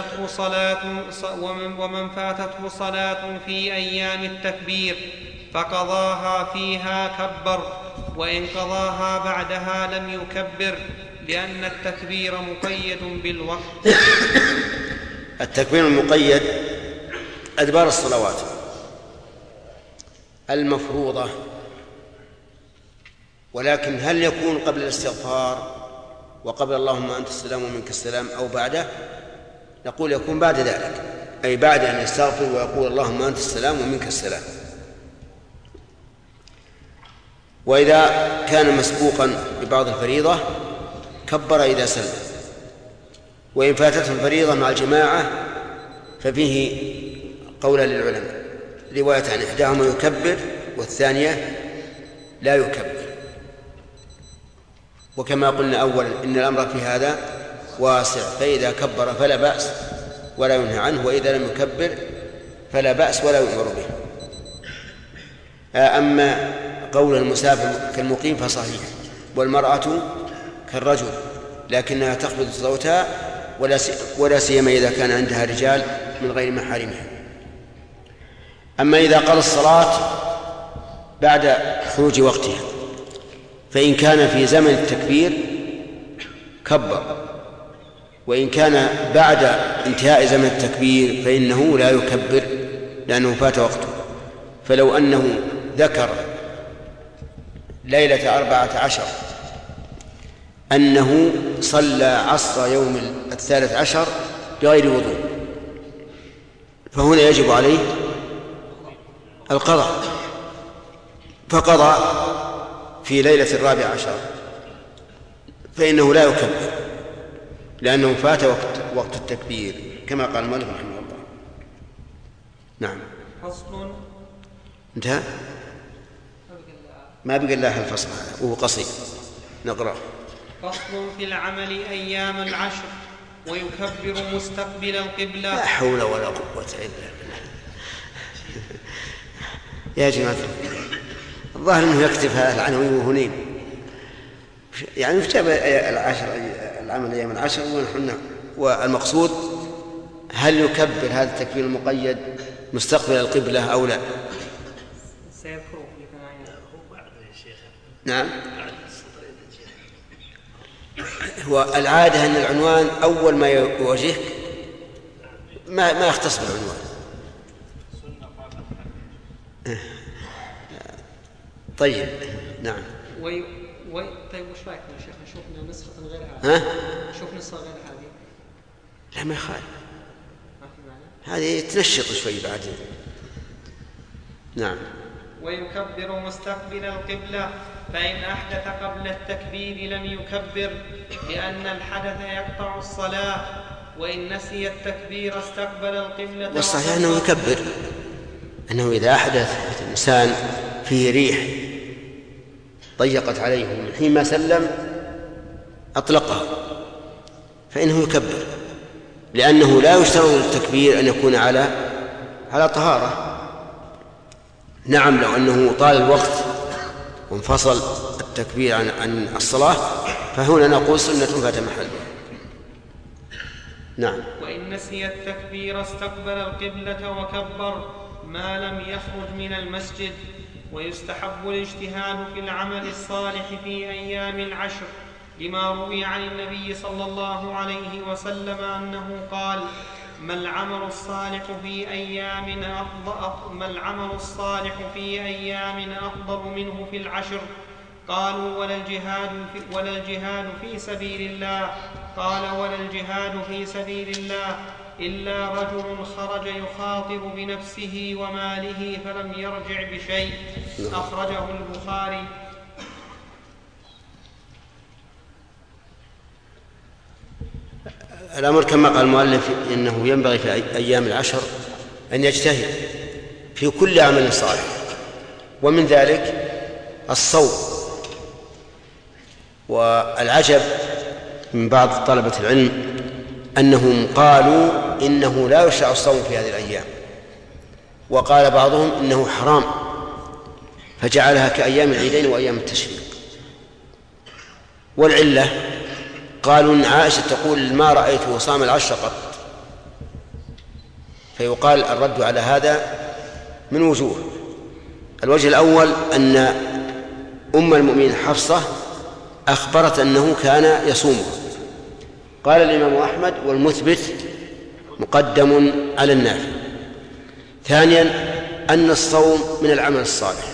فاتته صلاة في أيام التكبير فقضاها فيها كبر، وإن قضاها بعدها لم يكبر، لأن التكبير مقيد بالوقت. التكبير المقيد أدبار الصلوات المفروضة، ولكن هل يكون قبل الاستغفار وقبل اللهم أنت السلام ومنك السلام أو بعده؟ نقول يكون بعد ذلك، أي بعد أن يستغفر ويقول اللهم أنت السلام ومنك السلام. وإذا كان مسبوقا ببعض الفريضة كبر إذا سلم، وإن فاتته الفريضة مع الجماعة ففيه قولا للعلماء، رواية عن إحداهما يكبر والثانية لا يكبر. وكما قلنا أولا إن الأمر في هذا واسع، فإذا كبر فلا بأس ولا ينهى عنه، وإذا لم يكبر فلا بأس ولا يؤمر به. أما قول المسافر كالمقيم فصحيح، والمرأة كالرجل، لكنها تخفض صوتها ولا سيما إذا كان عندها رجال من غير محارمها. أما إذا قضى الصلاة بعد خروج وقتها فإن كان في زمن التكبير كبر، وإن كان بعد انتهاء زمن التكبير فإنه لا يكبر لأنه فات وقته. فلو أنه ذكر ليلة 14 أنه صلى عصر يوم 13 بغير وضوء، فهنا يجب عليه القضاء، فقضى في ليلة 14 فإنه لا يكبر لأنه فات وقت التكبير كما قال المؤلف رحمه الله. نعم. فصل. انتهى؟ ما بقى الله الفصل هذا وهو قصير نقرأ. فصل في العمل أيام العشر ويكبر مستقبل القبلة. لا حول ولا قوة إلا بالله. يا جماعة الظاهر أنه يكتب هذا العناوين وهنين، يعني في جاب العمل أيام العشر ونحن، والمقصود هل يكبر هذا التكبير المقيد مستقبل القبلة أو لا؟ نعم. هو العادة أن العنوان أول ما يواجهك ما يختص بالعنوان. طيب. نعم. طيب وش رايك يا شيخ نشوف نسخة غير هذه؟ نشوف نسخة غير هذه؟ لا ما يخالف، هذه تنشط شوي بعدين. نعم. ويكبر مستقبل القبلة، فإن أحدث قبل التكبير لم يكبر لأن الحدث يقطع الصلاة، وإن نسي التكبير استقبل القبلة. والصحيح أنه يكبر، أنه إذا أحدث الإنسان فيه ريح ضيقت عليه من حين ما سلم أطلقها فإنه يكبر، لأنه لا يشترط للتكبير أن يكون على طهارة. نعم لو أنه طال الوقت وانفصل التكبير عن الصلاة فهنا نقول سنة فات محلها. نعم. وإن نسي التكبير استقبل القبلة وكبر ما لم يخرج من المسجد. ويستحب الاجتهاد في العمل الصالح في أيام العشر لما روي عن النبي صلى الله عليه وسلم أنه قال: ما العمل الصالح في أيام أفضل منه في العشر؟ قالوا ولا الجهاد في سبيل الله. قال ولا الجهاد في سبيل الله إلا رجل خرج يخاطر بنفسه وماله فلم يرجع بشيء. أخرجه البخاري. الأمر كما قال المؤلف إنه ينبغي في أيام العشر أن يجتهد في كل عمل صالح، ومن ذلك الصوم. والعجب من بعض طلبة العلم أنهم قالوا إنه لا يشرع الصوم في هذه الأيام، وقال بعضهم إنه حرام فجعلها كأيام العيدين وأيام التشريق. والعلة قالوا إن عائشة تقول ما رأيته صام العشر قط، فيقال الرد على هذا من وجوه. الوجه الأول أن أم المؤمنين حفصة أخبرت أنه كان يصومه، قال الإمام أحمد والمثبت مقدم على النافي. ثانيا أن الصوم من العمل الصالح،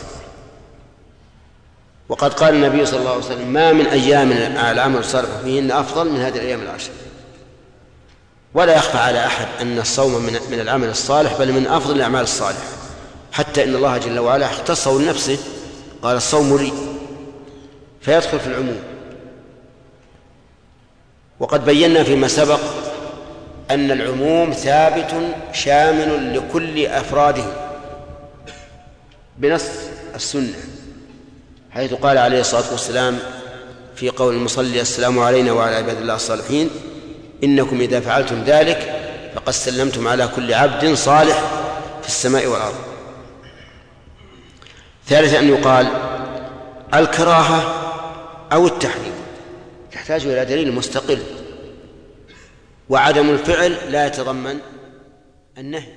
وقد قال النبي صلى الله عليه وسلم ما من أيام العمل الصالح فيهن أفضل من هذه الأيام العشر. ولا يخفى على أحد أن الصوم من العمل الصالح بل من أفضل الأعمال الصالحة، حتى إن الله جل وعلا اختصه لنفسه قال الصوم لي، فيدخل في العموم. وقد بينا فيما سبق أن العموم ثابت شامل لكل أفراده بنص السنة، حيث قال عليه الصلاة والسلام في قول المصلي السلام علينا وعلى عباد الله الصالحين إنكم إذا فعلتم ذلك فقد سلمتم على كل عبد صالح في السماء والأرض. ثالثا أن يقال الكراهة أو التحريم تحتاج إلى دليل مستقل، وعدم الفعل لا يتضمن النهي.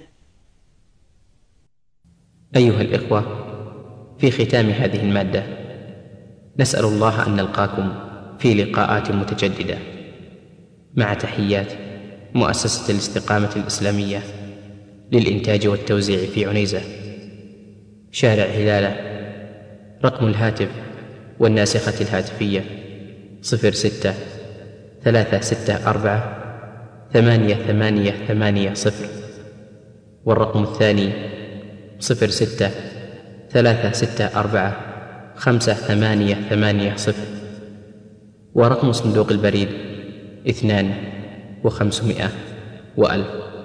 أيها الإخوة، في ختام هذه المادة نسأل الله أن نلقاكم في لقاءات متجددة، مع تحيات مؤسسة الاستقامة الإسلامية للإنتاج والتوزيع في عنيزة، شارع هلالة. رقم الهاتف والناسخة الهاتفية 06 364-8880. والرقم الثاني 06-364-5880. ورقم صندوق البريد 2 و500 و1000.